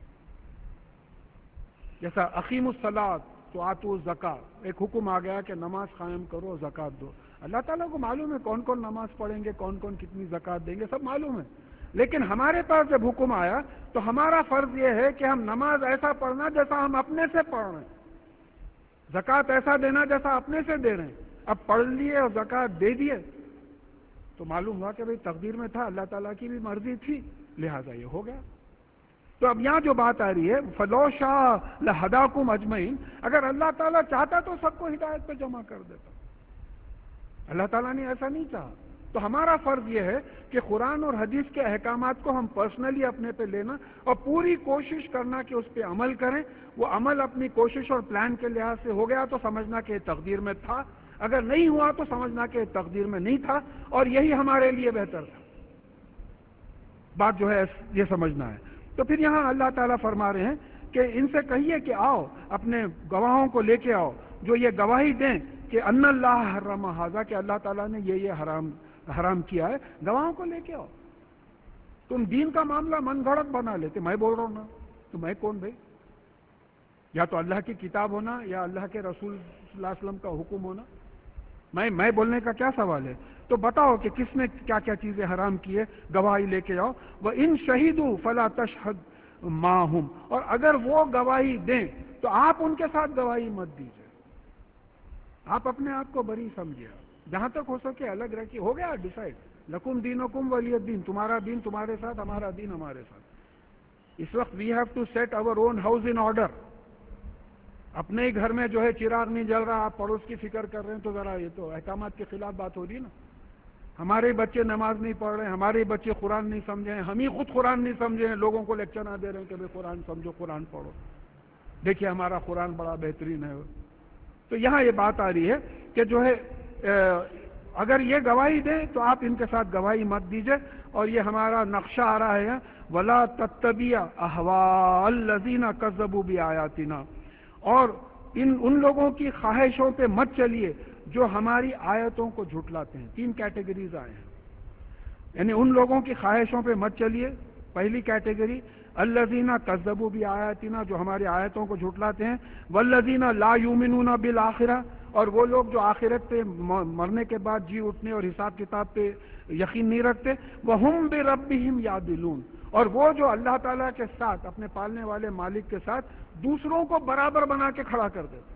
جیسا اقیم الصلاۃ تو آتوا الزکوٰۃ، ایک حکم آ گیا کہ نماز قائم کرو، زکوٰۃ دو۔ اللہ تعالیٰ کو معلوم ہے کون کون نماز پڑھیں گے، کون کون کتنی زکوٰۃ دیں گے، سب معلوم ہے۔ لیکن ہمارے پاس جب حکم آیا تو ہمارا فرض یہ ہے کہ ہم نماز ایسا پڑھنا جیسا ہم اپنے سے پڑھ رہے ہیں، زکوٰۃ ایسا دینا جیسا اپنے سے دے رہے ہیں۔ اب پڑھ لیے اور زکوٰۃ دے دیے تو معلوم ہوا کہ بھئی تقدیر میں تھا، اللہ تعالیٰ کی بھی مرضی تھی، لہٰذا یہ ہو گیا۔ تو اب یہاں جو بات آ رہی ہے فَلَوْ شَاءَ لَهَدَاكُمْ أَجْمَعِينَ، اگر اللہ تعالیٰ چاہتا تو سب کو ہدایت پہ جمع کر دیتا، اللہ تعالیٰ نے ایسا نہیں چاہا۔ تو ہمارا فرض یہ ہے کہ قرآن اور حدیث کے احکامات کو ہم پرسنلی اپنے پہ لینا اور پوری کوشش کرنا کہ اس پہ عمل کریں۔ وہ عمل اپنی کوشش اور پلان کے لحاظ سے ہو گیا تو سمجھنا کہ تقدیر میں تھا، اگر نہیں ہوا تو سمجھنا کہ تقدیر میں نہیں تھا، اور یہی ہمارے لیے بہتر تھا۔ بات جو ہے یہ سمجھنا ہے۔ تو پھر یہاں اللہ تعالیٰ فرما رہے ہیں کہ ان سے کہیے کہ آؤ اپنے گواہوں کو لے کے آؤ جو یہ گواہی دیں کہ ان اللہ حرم ھذا، کہ اللہ تعالیٰ نے یہ یہ حرام حرام کیا ہے، گواہوں کو لے کے آؤ۔ تم دین کا معاملہ من گھڑت بنا لیتے، میں بول رہا ہوں نا تو میں کون بھائی؟ یا تو اللہ کی کتاب ہونا یا اللہ کے رسول صلی اللہ علیہ وسلم کا حکم ہونا۔ میں میں بولنے کا کیا سوال ہے؟ تو بتاؤ کہ کس نے کیا کیا چیزیں حرام کی ہے، گواہی لے کے آؤ. وَإِن شَهِدُوا فَلَا تَشْهَدْ مَعَهُمْ، اور اگر وہ گواہی دیں تو آپ ان کے ساتھ گواہی مت دیجیے. آپ اپنے آپ کو بری سمجھیے، جہاں تک ہو سکے الگ رکھیے. ہو گیا ڈیسائیڈ، لکم دینکم ولی الدین، تمہارا دین تمہارے ساتھ، ہمارا دین ہمارے ساتھ. اس وقت we have to set our own house in order. اپنے ہی گھر میں جو ہے چراغ نہیں جل رہا، آپ پڑوس کی فکر کر رہے ہیں، تو ذرا یہ تو احکامات کے خلاف بات ہو رہی ہے نا. ہمارے بچے نماز نہیں پڑھ رہے ہیں، ہمارے بچے قرآن نہیں سمجھے ہیں، ہم ہی خود قرآن نہیں سمجھے ہیں، لوگوں کو لیکچر نہ دے رہے ہیں کہ بھائی قرآن سمجھو، قرآن پڑھو، دیکھیے ہمارا قرآن بڑا بہترین ہے. تو یہاں یہ بات آ رہی ہے کہ جو ہے اگر یہ گواہی دیں تو آپ ان کے ساتھ گواہی مت دیجیے. اور یہ ہمارا نقشہ آ رہا ہے، وَلَا تَتَّبِعْ أَهْوَاءَ الَّذِينَ كَذَّبُوا بِآيَاتِنَا، اور ان ان لوگوں کی خواہشوں پہ مت چلیے جو ہماری آیتوں کو جھٹلاتے ہیں. تین کیٹیگریز آئے ہیں، یعنی ان لوگوں کی خواہشوں پہ مت چلیے. پہلی کیٹیگری الذین کذبوا بآیاتنا، جو ہماری آیتوں کو جھٹلاتے ہیں. والذین لا یؤمنون بالآخرہ، اور وہ لوگ جو آخرت پہ مرنے کے بعد جی اٹھنے اور حساب کتاب پہ یقین نہیں رکھتے. وہم بربہم یعدلون، اور وہ جو اللہ تعالیٰ کے ساتھ، اپنے پالنے والے مالک کے ساتھ دوسروں کو برابر بنا کے کھڑا کر دیتے.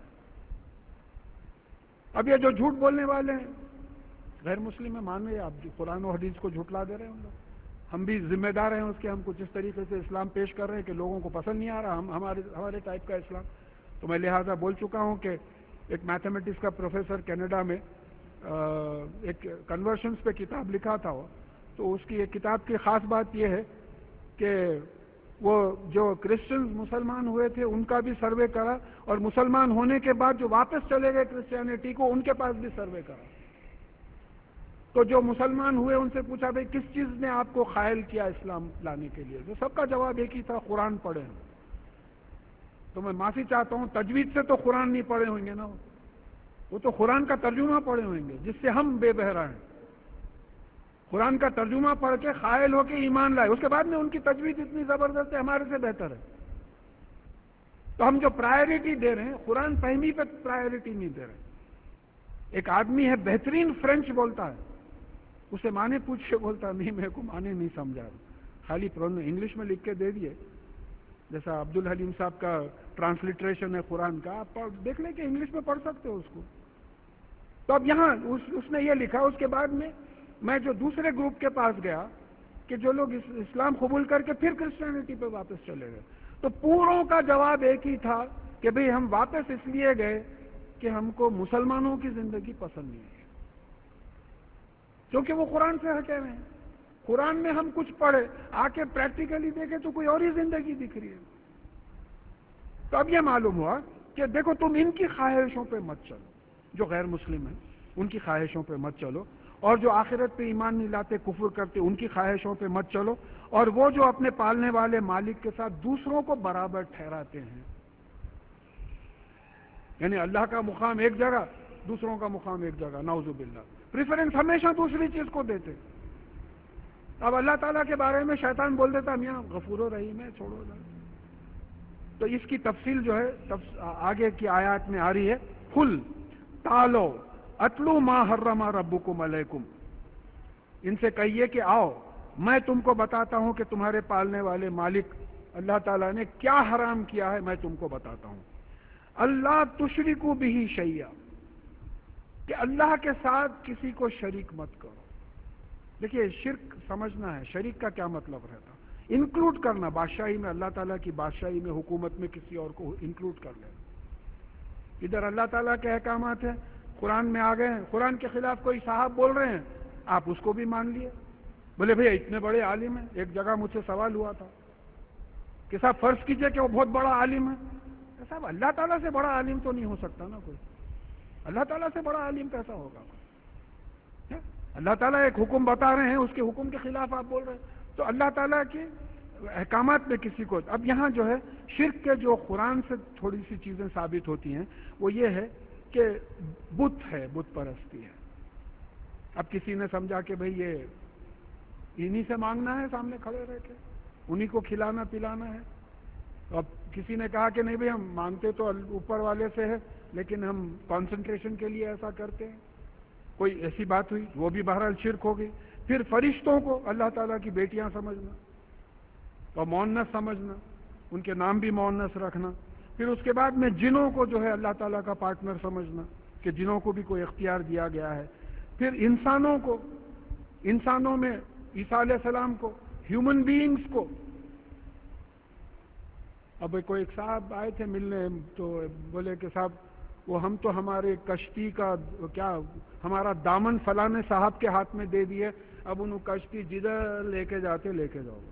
اب یہ جو جھوٹ بولنے والے ہیں، غیر مسلم ہے، مان رہے آپ قرآن و حدیث کو جھٹلا دے رہے ہیں ان لوگ. ہم بھی ذمہ دار ہیں اس کے، ہم کچھ اس طریقے سے اسلام پیش کر رہے ہیں کہ لوگوں کو پسند نہیں آ رہا ہم ہمارے ہمارے ٹائپ کا اسلام. تو میں لہٰذا بول چکا ہوں کہ ایک میتھمیٹکس کا پروفیسر کینیڈا میں ایک کنورشنز پہ کتاب لکھا تھا وہ. تو اس کی ایک کتاب کی خاص بات یہ ہے کہ وہ جو کرسچنز مسلمان ہوئے تھے ان کا بھی سروے کرا، اور مسلمان ہونے کے بعد جو واپس چلے گئے کرسچینٹی کو، ان کے پاس بھی سروے کرا. تو جو مسلمان ہوئے ان سے پوچھا بھئی کس چیز نے آپ کو قائل کیا اسلام لانے کے لیے؟ تو سب کا جواب ایک ہی تھا، قرآن پڑھے ہیں. تو میں معافی چاہتا ہوں، تجوید سے تو قرآن نہیں پڑھے ہوئیں گے نا، وہ تو قرآن کا ترجمہ پڑھے ہوئیں گے جس سے ہم بے بہرا ہیں. قرآن کا ترجمہ پڑھ کے قائل ہو کے ایمان لائے، اس کے بعد میں ان کی تجوید اتنی زبردست ہے، ہمارے سے بہتر ہے. تو ہم جو پرائیورٹی دے رہے ہیں قرآن فہمی پہ پرائیورٹی نہیں دے رہے. ایک آدمی ہے بہترین فرینچ بولتا ہے، اسے معنی پوچھ کے بولتا نہیں میرے کو معنی نہیں سمجھا، خالی انگلش میں لکھ کے دے دیے. جیسا عبد الحلیم صاحب کا ٹرانسلیٹریشن ہے قرآن کا، آپ دیکھ لیں کہ انگلش میں پڑھ سکتے ہو اس کو. تو اب یہاں اس, اس نے یہ لکھا. اس کے بعد میں میں جو دوسرے گروپ کے پاس گیا کہ جو لوگ اسلام قبول کر کے پھر کرسچینٹی پہ واپس چلے گئے، تو پوروں کا جواب ایک ہی تھا کہ بھئی ہم واپس اس لیے گئے کہ ہم کو مسلمانوں کی زندگی پسند نہیں ہے، کیونکہ وہ قرآن سے ہٹے ہوئے ہیں. قرآن میں ہم کچھ پڑھے، آ کے پریکٹیکلی دیکھے تو کوئی اور ہی زندگی دکھ رہی ہے. تو اب یہ معلوم ہوا کہ دیکھو تم ان کی خواہشوں پہ مت چلو، جو غیر مسلم ہیں ان کی خواہشوں پہ مت چلو، اور جو آخرت پہ ایمان نہیں لاتے، کفر کرتے، ان کی خواہشوں پہ مت چلو، اور وہ جو اپنے پالنے والے مالک کے ساتھ دوسروں کو برابر ٹھہراتے ہیں، یعنی اللہ کا مقام ایک جگہ، دوسروں کا مقام ایک جگہ، نعوذ باللہ، پریفرنس ہمیشہ دوسری چیز کو دیتے. اب اللہ تعالیٰ کے بارے میں شیطان بول دیتا میاں غفور و رحیم ہے، چھوڑو ذرا. تو اس کی تفصیل جو ہے آگے کی آیات میں آ رہی ہے. قل تعالوا اتلو ما حرم ربکم علیکم، ان سے کہیے کہ آؤ میں تم کو بتاتا ہوں کہ تمہارے پالنے والے مالک اللہ تعالیٰ نے کیا حرام کیا ہے، میں تم کو بتاتا ہوں. اللہ تشرکوا بہ شیئا، کہ اللہ کے ساتھ کسی کو شریک مت کرو. دیکھیے شرک سمجھنا ہے، شریک کا کیا مطلب رہتا، انکلوڈ کرنا، بادشاہی میں اللہ تعالیٰ کی بادشاہی میں، حکومت میں کسی اور کو انکلوڈ کر لینا. ادھر اللہ تعالیٰ کے احکامات ہیں، قرآن میں آ گئے ہیں، قرآن کے خلاف کوئی صاحب بول رہے ہیں، آپ اس کو بھی مان لیے. بولے بھئی اتنے بڑے عالم ہیں. ایک جگہ مجھ سے سوال ہوا تھا کہ صاحب فرض کیجئے کہ وہ بہت بڑا عالم ہے. صاحب اللہ تعالیٰ سے بڑا عالم تو نہیں ہو سکتا نا کوئی، اللہ تعالیٰ سے بڑا عالم کیسا ہوگا؟ اللہ تعالیٰ ایک حکم بتا رہے ہیں، اس کے حکم کے خلاف آپ بول رہے ہیں. تو اللہ تعالیٰ کے احکامات میں کسی کو، اب یہاں جو ہے شرک کے جو قرآن سے تھوڑی سی چیزیں ثابت ہوتی ہیں وہ یہ ہے کہ بت ہے، بت پرستی ہے. اب کسی نے سمجھا کہ بھئی یہ انہی سے مانگنا ہے، سامنے کھڑے رہ کے انہی کو کھلانا پلانا ہے. اب کسی نے کہا کہ نہیں بھئی ہم مانگتے تو اوپر والے سے ہے، لیکن ہم کانسنٹریشن کے لیے ایسا کرتے ہیں. کوئی ایسی بات ہوئی، وہ بھی بہرحال شرک ہو گئی۔ پھر فرشتوں کو اللہ تعالیٰ کی بیٹیاں سمجھنا اور مؤنث سمجھنا، ان کے نام بھی مؤنث رکھنا۔ پھر اس کے بعد میں جنوں کو جو ہے اللہ تعالیٰ کا پارٹنر سمجھنا کہ جنوں کو بھی کوئی اختیار دیا گیا ہے۔ پھر انسانوں کو، انسانوں میں عیسیٰ علیہ السلام کو، ہیومن بینگز کو۔ اب کوئی ایک صاحب آئے تھے ملنے تو بولے کہ صاحب وہ ہم تو ہمارے کشتی کا کیا ہمارا دامن فلانے صاحب کے ہاتھ میں دے دیے، اب انہوں کشتی جدھر لے کے جاتے لے کے جاؤ۔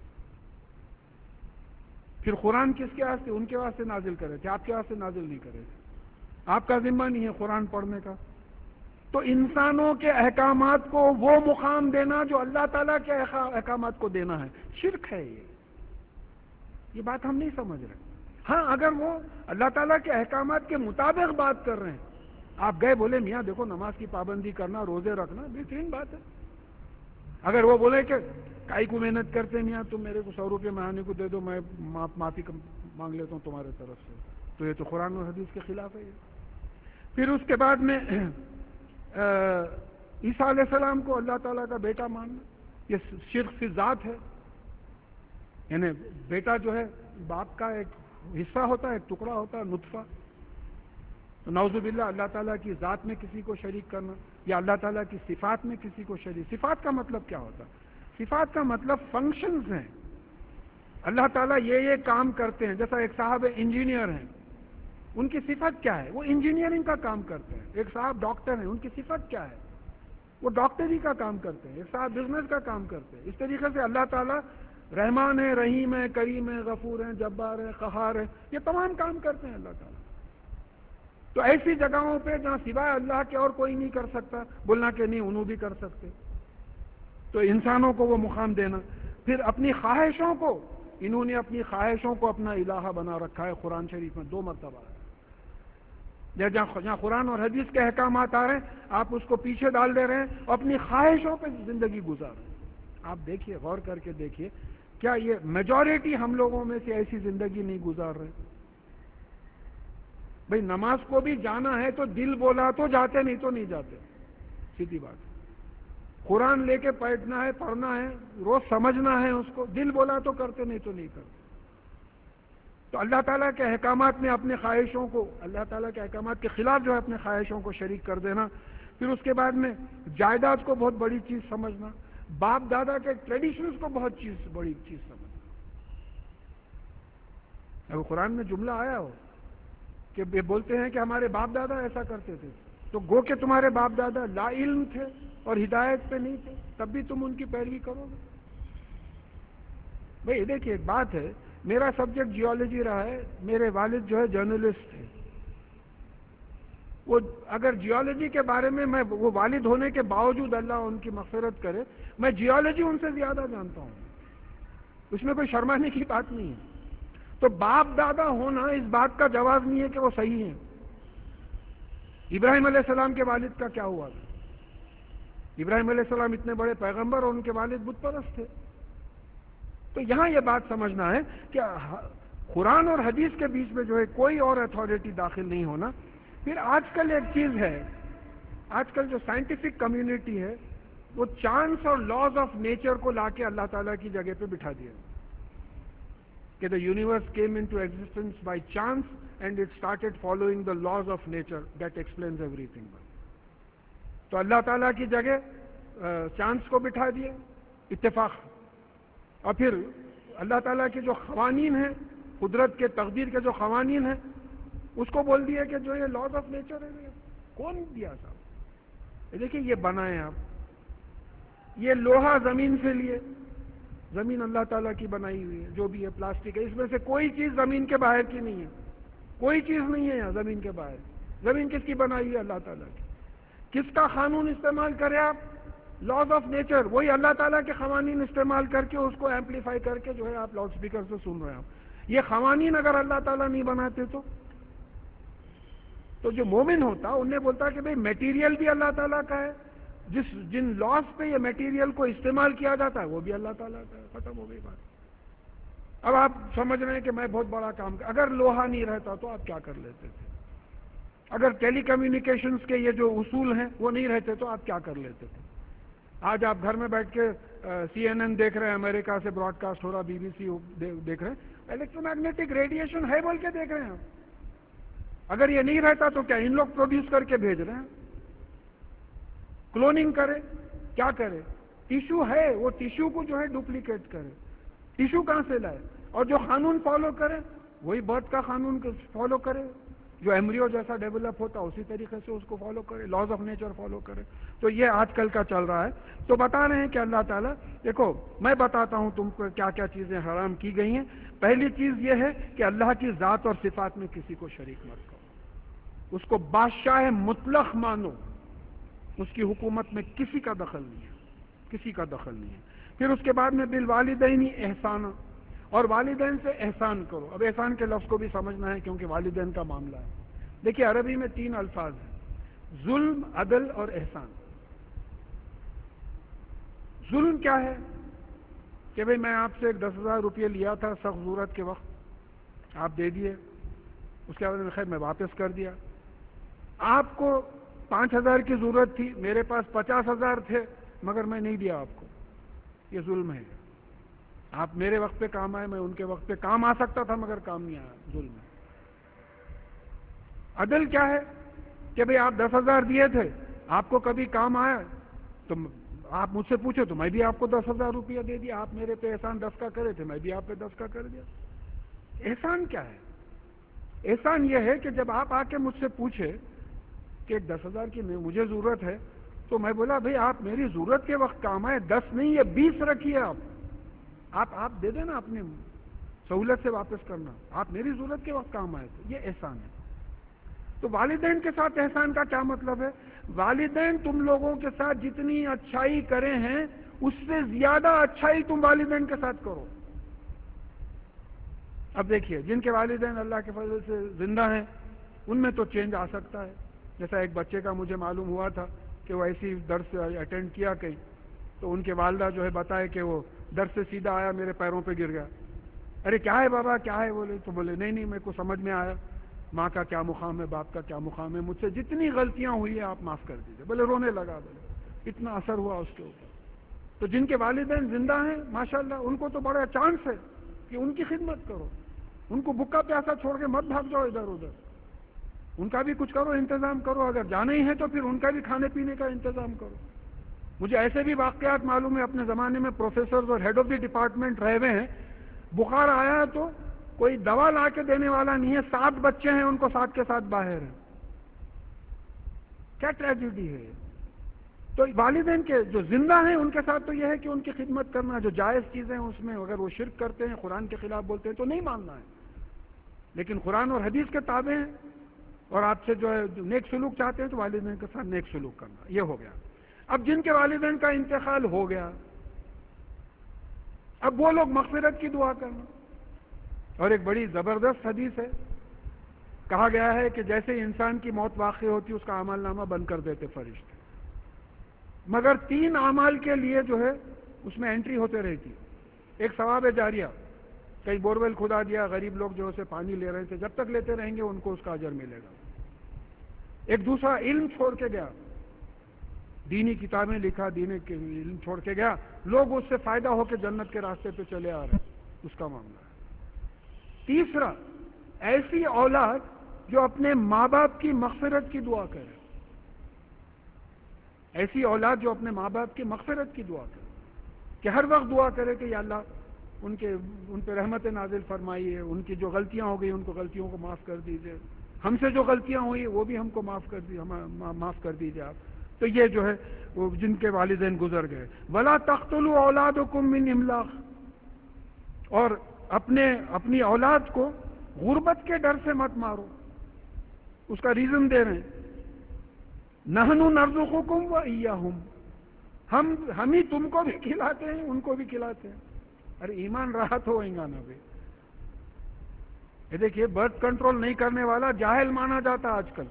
پھر قرآن کس کے واسطے؟ ان کے واسطے نازل کرے تھے، آپ کے واسطے نازل نہیں کرے تھے، آپ کا ذمہ نہیں ہے قرآن پڑھنے کا۔ تو انسانوں کے احکامات کو وہ مقام دینا جو اللہ تعالیٰ کے احکامات کو دینا ہے، شرک ہے۔ یہ یہ بات ہم نہیں سمجھ رہے۔ ہاں اگر وہ اللہ تعالیٰ کے احکامات کے مطابق بات کر رہے ہیں، آپ گئے بولے میاں دیکھو نماز کی پابندی کرنا، روزے رکھنا، بہترین بات ہے۔ اگر وہ بولے کہ کائی کو محنت کرتے میاں تم میرے کو سو روپے مہانے کو دے دو، میں معافی مانگ لیتا ہوں تمہارے طرف سے، تو یہ تو قرآن اور حدیث کے خلاف ہے۔ یہ پھر اس کے بعد میں عیسیٰ علیہ السلام کو اللہ تعالیٰ کا بیٹا ماننا، یہ شرک فی ذات ہے۔ یعنی بیٹا جو ہے باپ کا ایک حصہ ہوتا ہے، ایک ٹکڑا ہوتا ہے، نطفہ۔ تو نعوذ باللہ اللہ تعالیٰ کی ذات میں کسی کو شریک کرنا یا اللہ تعالیٰ کی صفات میں کسی کو شریک۔ صفات کا مطلب کیا ہوتا ہے؟ صفات کا مطلب فنکشنز ہیں۔ اللہ تعالیٰ یہ یہ کام کرتے ہیں، جیسا ایک صاحب انجینئر ہیں، ان کی صفت کیا ہے؟ وہ انجینئرنگ کا کام کرتے ہیں۔ ایک صاحب ڈاکٹر ہیں، ان کی صفت کیا ہے؟ وہ ڈاکٹری کا کام کرتے ہیں۔ ایک صاحب بزنس کا کام کرتے ہیں۔ اس طریقے سے اللہ تعالیٰ رحمان ہے، رحیم ہے، کریم ہے، غفور ہے، جبار ہے، قہار ہے، یہ تمام کام کرتے ہیں اللہ تعالیٰ۔ تو ایسی جگہوں پہ جہاں سوائے اللہ کے اور کوئی نہیں کر سکتا، بولنا کہ نہیں انہوں بھی کر سکتے، تو انسانوں کو وہ مقام دینا۔ پھر اپنی خواہشوں کو، انہوں نے اپنی خواہشوں کو اپنا الہہ بنا رکھا ہے۔ قرآن شریف میں دو مرتبہ ہے، جہاں جہاں قرآن اور حدیث کے احکامات آ رہے ہیں آپ اس کو پیچھے ڈال دے رہے ہیں اور اپنی خواہشوں پہ زندگی گزار رہے ہیں۔ آپ دیکھیے، غور کر کے دیکھیے، کیا یہ میجورٹی ہم لوگوں میں سے ایسی زندگی نہیں گزار رہے؟ بھئی نماز کو بھی جانا ہے تو دل بولا تو جاتے، نہیں تو نہیں جاتے، سیدھی بات۔ قرآن لے کے پڑھنا ہے، پڑھنا ہے، روز سمجھنا ہے اس کو، دل بولا تو کرتے، نہیں تو نہیں کرتے۔ تو اللہ تعالیٰ کے احکامات میں اپنے خواہشوں کو، اللہ تعالیٰ کے احکامات کے خلاف جو ہے اپنے خواہشوں کو شریک کر دینا۔ پھر اس کے بعد میں جائیداد کو بہت بڑی چیز سمجھنا، باپ دادا کے ٹریڈیشنز کو بہت چیز بڑی چیز سمجھنا۔ اگر قرآن میں جملہ آیا ہو کہ یہ بولتے ہیں کہ ہمارے باپ دادا ایسا کرتے تھے، تو گو کہ تمہارے باپ دادا لا علم تھے اور ہدایت پہ نہیں تھے، تب بھی تم ان کی پیروی کرو گے؟ بھئی دیکھیے ایک بات ہے، میرا سبجیکٹ جیولوجی رہا ہے، میرے والد جو ہے جرنلسٹ تھے، وہ اگر جیولوجی کے بارے میں میں وہ والد ہونے کے باوجود اللہ ان کی مغفرت کرے، میں جیولوجی ان سے زیادہ جانتا ہوں، اس میں کوئی شرمانے کی بات نہیں ہے۔ تو باپ دادا ہونا اس بات کا جواز نہیں ہے کہ وہ صحیح ہیں۔ ابراہیم علیہ السلام کے والد کا کیا ہوا تھا؟ ابراہیم علیہ السلام اتنے بڑے پیغمبر اور ان کے والد بت پرست تھے۔ تو یہاں یہ بات سمجھنا ہے کہ قرآن اور حدیث کے بیچ میں جو ہے کوئی اور اتھارٹی داخل نہیں ہونا۔ پھر آج کل ایک چیز ہے، آج کل جو سائنٹیفک کمیونٹی ہے وہ چانس اور لاز آف نیچر کو لا کے اللہ تعالیٰ کی جگہ پہ بٹھا دیا کہ the universe came into existence by chance and it started following the laws of nature that explains everything۔ تو اللہ تعالیٰ کی جگہ چانس کو بٹھا دیا، اتفاق، اور پھر اللہ تعالیٰ کے جو قوانین ہیں، قدرت کے تقدیر کے جو قوانین ہیں، اس کو بول دیا کہ جو یہ لاز آف نیچر ہے۔ کون دیا صاحب؟ دیکھیے یہ بنائیں آپ، یہ لوہا زمین سے لیے، زمین اللہ تعالیٰ کی بنائی ہوئی ہے، جو بھی ہے پلاسٹک ہے، اس میں سے کوئی چیز زمین کے باہر کی نہیں ہے، کوئی چیز نہیں ہے یہاں زمین کے باہر۔ زمین کس کی بنائی ہے؟ اللہ تعالیٰ کی۔ کس کا قانون استعمال کرے آپ؟ لاز آف نیچر، وہی اللہ تعالیٰ کے قوانین استعمال کر کے اس کو ایمپلیفائی کر کے جو ہے آپ لاؤڈ اسپیکر سے سن رہے ہیں۔ یہ قوانین اگر اللہ تعالیٰ نہیں بناتے تو تو جو مومن ہوتا انہیں بولتا کہ بھئی میٹیریل بھی اللہ تعالیٰ کا ہے، جس جن لاس پہ یہ میٹیریل کو استعمال کیا جاتا ہے وہ بھی اللہ تعالیٰ کا ہے، ختم ہو گئی بات۔ اب آپ سمجھ رہے ہیں کہ میں بہت بڑا کام کر، اگر لوہا نہیں رہتا تو آپ کیا کر لیتے تھے؟ اگر ٹیلی کمیونیکیشنز کے یہ جو اصول ہیں وہ نہیں رہتے تو آپ کیا کر لیتے تھے؟ آج آپ گھر میں بیٹھ کے سی این این دیکھ رہے ہیں، امریکہ سے براڈ کاسٹ ہو رہا، بی بی سی دیکھ رہے ہیں، الیکٹرو میگنیٹک ریڈیشن ہے بول کے دیکھ رہے ہیں. اگر یہ نہیں رہتا تو کیا ان لوگ پروڈیوس کر کے بھیج رہے ہیں؟ کلوننگ کرے، کیا کرے؟ ٹیشو ہے، وہ ٹیشو کو جو ہے ڈپلیکیٹ کرے. ٹیشو کہاں سے لائے؟ اور جو قانون فالو کرے وہی برتھ کا قانون فالو کرے، جو ایمبریو جیسا ڈیولپ ہوتا اسی طریقے سے اس کو فالو کرے، لاز آف نیچر فالو کرے. تو یہ آج کل کا چل رہا ہے. تو بتا رہے ہیں کہ اللہ تعالیٰ، دیکھو میں بتاتا ہوں تم کو کیا کیا چیزیں حرام کی گئی ہیں. پہلی چیز یہ ہے کہ اللہ کی ذات اور صفات میں کسی کو شریک مت کرو، اس کو بادشاہ مطلق مانو، اس کی حکومت میں کسی کا دخل نہیں ہے، کسی کا دخل نہیں ہے. پھر اس کے بعد میں بالوالدین احسانا، اور والدین سے احسان کرو. اب احسان کے لفظ کو بھی سمجھنا ہے کیونکہ والدین کا معاملہ ہے. دیکھیے عربی میں تین الفاظ ہیں، ظلم، عدل اور احسان. ظلم کیا ہے؟ کہ بھئی میں آپ سے ایک دس ہزار روپئے لیا تھا سخت ضرورت کے وقت، آپ دے دیے، اس کے بعد میں خیر میں واپس کر دیا. آپ کو پانچ ہزار کی ضرورت تھی، میرے پاس پچاس ہزار تھے مگر میں نہیں دیا آپ کو. یہ ظلم ہے. آپ میرے وقت پہ کام آئے، میں ان کے وقت پہ کام آ سکتا تھا مگر کام نہیں آیا، ظلم ہے. عدل کیا ہے؟ کہ بھئی آپ دس ہزار دیے تھے، آپ کو کبھی کام آیا تو آپ مجھ سے پوچھے تو میں بھی آپ کو دس ہزار روپیہ دے دیا. آپ میرے پہ احسان دس کا کرے تھے، میں بھی آپ پہ دس کا کر دیا. احسان کیا ہے؟ احسان یہ ہے کہ جب آپ آ کے مجھ سے پوچھے کہ ایک دس ہزار کی مجھے ضرورت ہے تو میں بولا بھئی آپ میری ضرورت کے وقت کام آئے، دس نہیں یہ بیس رکھیے. آپ آپ آپ دے دینا، اپنی سہولت سے واپس کرنا. آپ میری ضرورت کے وقت کام آئے تھے، یہ احسان ہے. تو والدین کے ساتھ احسان کا کیا مطلب ہے؟ والدین تم لوگوں کے ساتھ جتنی اچھائی کرے ہیں اس سے زیادہ اچھائی تم والدین کے ساتھ کرو. اب دیکھیے جن کے والدین اللہ کے فضل سے زندہ ہیں ان میں تو چینج آ سکتا ہے. جیسا ایک بچے کا مجھے معلوم ہوا تھا کہ وہ ایسی درس اٹینڈ کیا کہیں، تو ان کے والدہ جو ہے بتائے کہ وہ درس سے سیدھا آیا، میرے پیروں پہ گر گیا. ارے کیا ہے بابا، کیا ہے؟ بولے تو بولے نہیں نہیں میرے کو سمجھ میں آیا، ماں کا کیا مقام ہے، باپ کا کیا مقام ہے، مجھ سے جتنی غلطیاں ہوئی ہیں آپ معاف کر دیجیے. بولے رونے لگا، بولے اتنا اثر ہوا اس کے اوپر. تو جن کے والدین زندہ ہیں ماشاءاللہ ان کو تو بڑا چانس ہے کہ ان کی خدمت کرو، ان کو بھوکا پیاسا چھوڑ کے مت بھاگ جاؤ ادھر ادھر. ان کا بھی کچھ کرو، انتظام کرو. اگر جانا ہی ہے تو پھر ان کا بھی کھانے پینے کا انتظام کرو. مجھے ایسے بھی واقعات معلوم ہے، اپنے زمانے میں پروفیسرز اور ہیڈ آف دی ڈپارٹمنٹ رہے ہوئے ہیں، بخار آیا ہے تو کوئی دوا لا کے دینے والا نہیں ہے، سات بچے ہیں ان کو ساتھ کے ساتھ باہر ہیں. کیا ٹریجڈی ہے. تو والدین کے جو زندہ ہیں ان کے ساتھ تو یہ ہے کہ ان کی خدمت کرنا، جو جائز چیزیں ہیں اس میں اگر وہ شرک کرتے ہیں، قرآن کے خلاف بولتے ہیں تو نہیں ماننا ہے، لیکن قرآن اور حدیث کے تابع ہیں اور آپ سے جو ہے نیک سلوک چاہتے ہیں تو والدین کے ساتھ نیک سلوک کرنا. یہ ہو گیا. اب جن کے والدین کا انتقال ہو گیا، اب وہ لوگ مغفرت کی دعا کرنا. اور ایک بڑی زبردست حدیث ہے، کہا گیا ہے کہ جیسے انسان کی موت واقع ہوتی اس کا اعمال نامہ بند کر دیتے فرشتے، مگر تین اعمال کے لیے جو ہے اس میں انٹری ہوتے رہتی. ایک ثواب جاریہ، کئی بورویل کھدا دیا، غریب لوگ جو اسے پانی لے رہے تھے، جب تک لیتے رہیں گے ان کو اس کا اجر ملے گا. ایک دوسرا علم چھوڑ کے گیا، دینی کتابیں لکھا، دینی علم چھوڑ کے گیا، لوگ اس سے فائدہ ہو کے جنت کے راستے پہ چلے آ رہے ہیں، اس کا معاملہ ہے. تیسرا ایسی اولاد جو اپنے ماں باپ کی مغفرت کی دعا کرے، ایسی اولاد جو اپنے ماں باپ کی مغفرت کی دعا کرے، کہ ہر وقت دعا کرے کہ یا اللہ ان کے ان پہ رحمت نازل فرمائیے، ان کی جو غلطیاں ہو گئی ان کو غلطیوں کو معاف کر دیجیے، ہم سے جو غلطیاں ہوئی وہ بھی ہم کو معاف کر دی معاف کر دیجیے آپ. تو یہ جو ہے وہ جن کے والدین گزر گئے. ولا تقتلوا اولادکم من املاق، اور اپنے اپنی اولاد کو غربت کے ڈر سے مت مارو. اس کا ریزن دے رہے ہیں، نحن نرزقکم و ایاہم، ہم ہم ہی تم کو بھی کھلاتے ہیں ان کو بھی کھلاتے ہیں. ارے ایمان رہا تو ہوئیں نا بھائی. یہ دیکھیے برتھ کنٹرول نہیں کرنے والا جاہل مانا جاتا آج کل.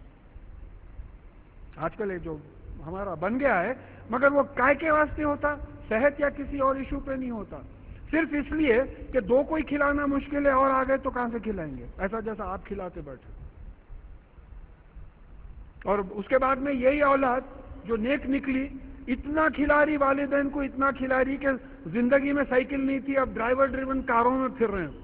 آج کل یہ جو ہمارا بن گیا ہے، مگر وہ کائے کے واسطے ہوتا، صحت یا کسی اور ایشو پہ نہیں ہوتا، صرف اس لیے کہ دو کوئی کھلانا مشکل ہے اور آ گئے تو کہاں سے کھلائیں گے، ایسا جیسا آپ کھلاتے بیٹھے. اور اس کے بعد میں یہی اولاد جو نیک نکلی، اتنا کھلاری، والدین کو اتنا کھلاری کہ زندگی میں سائیکل نہیں تھی، اب ڈرائیور ڈریون کاروں میں پھر رہے ہیں.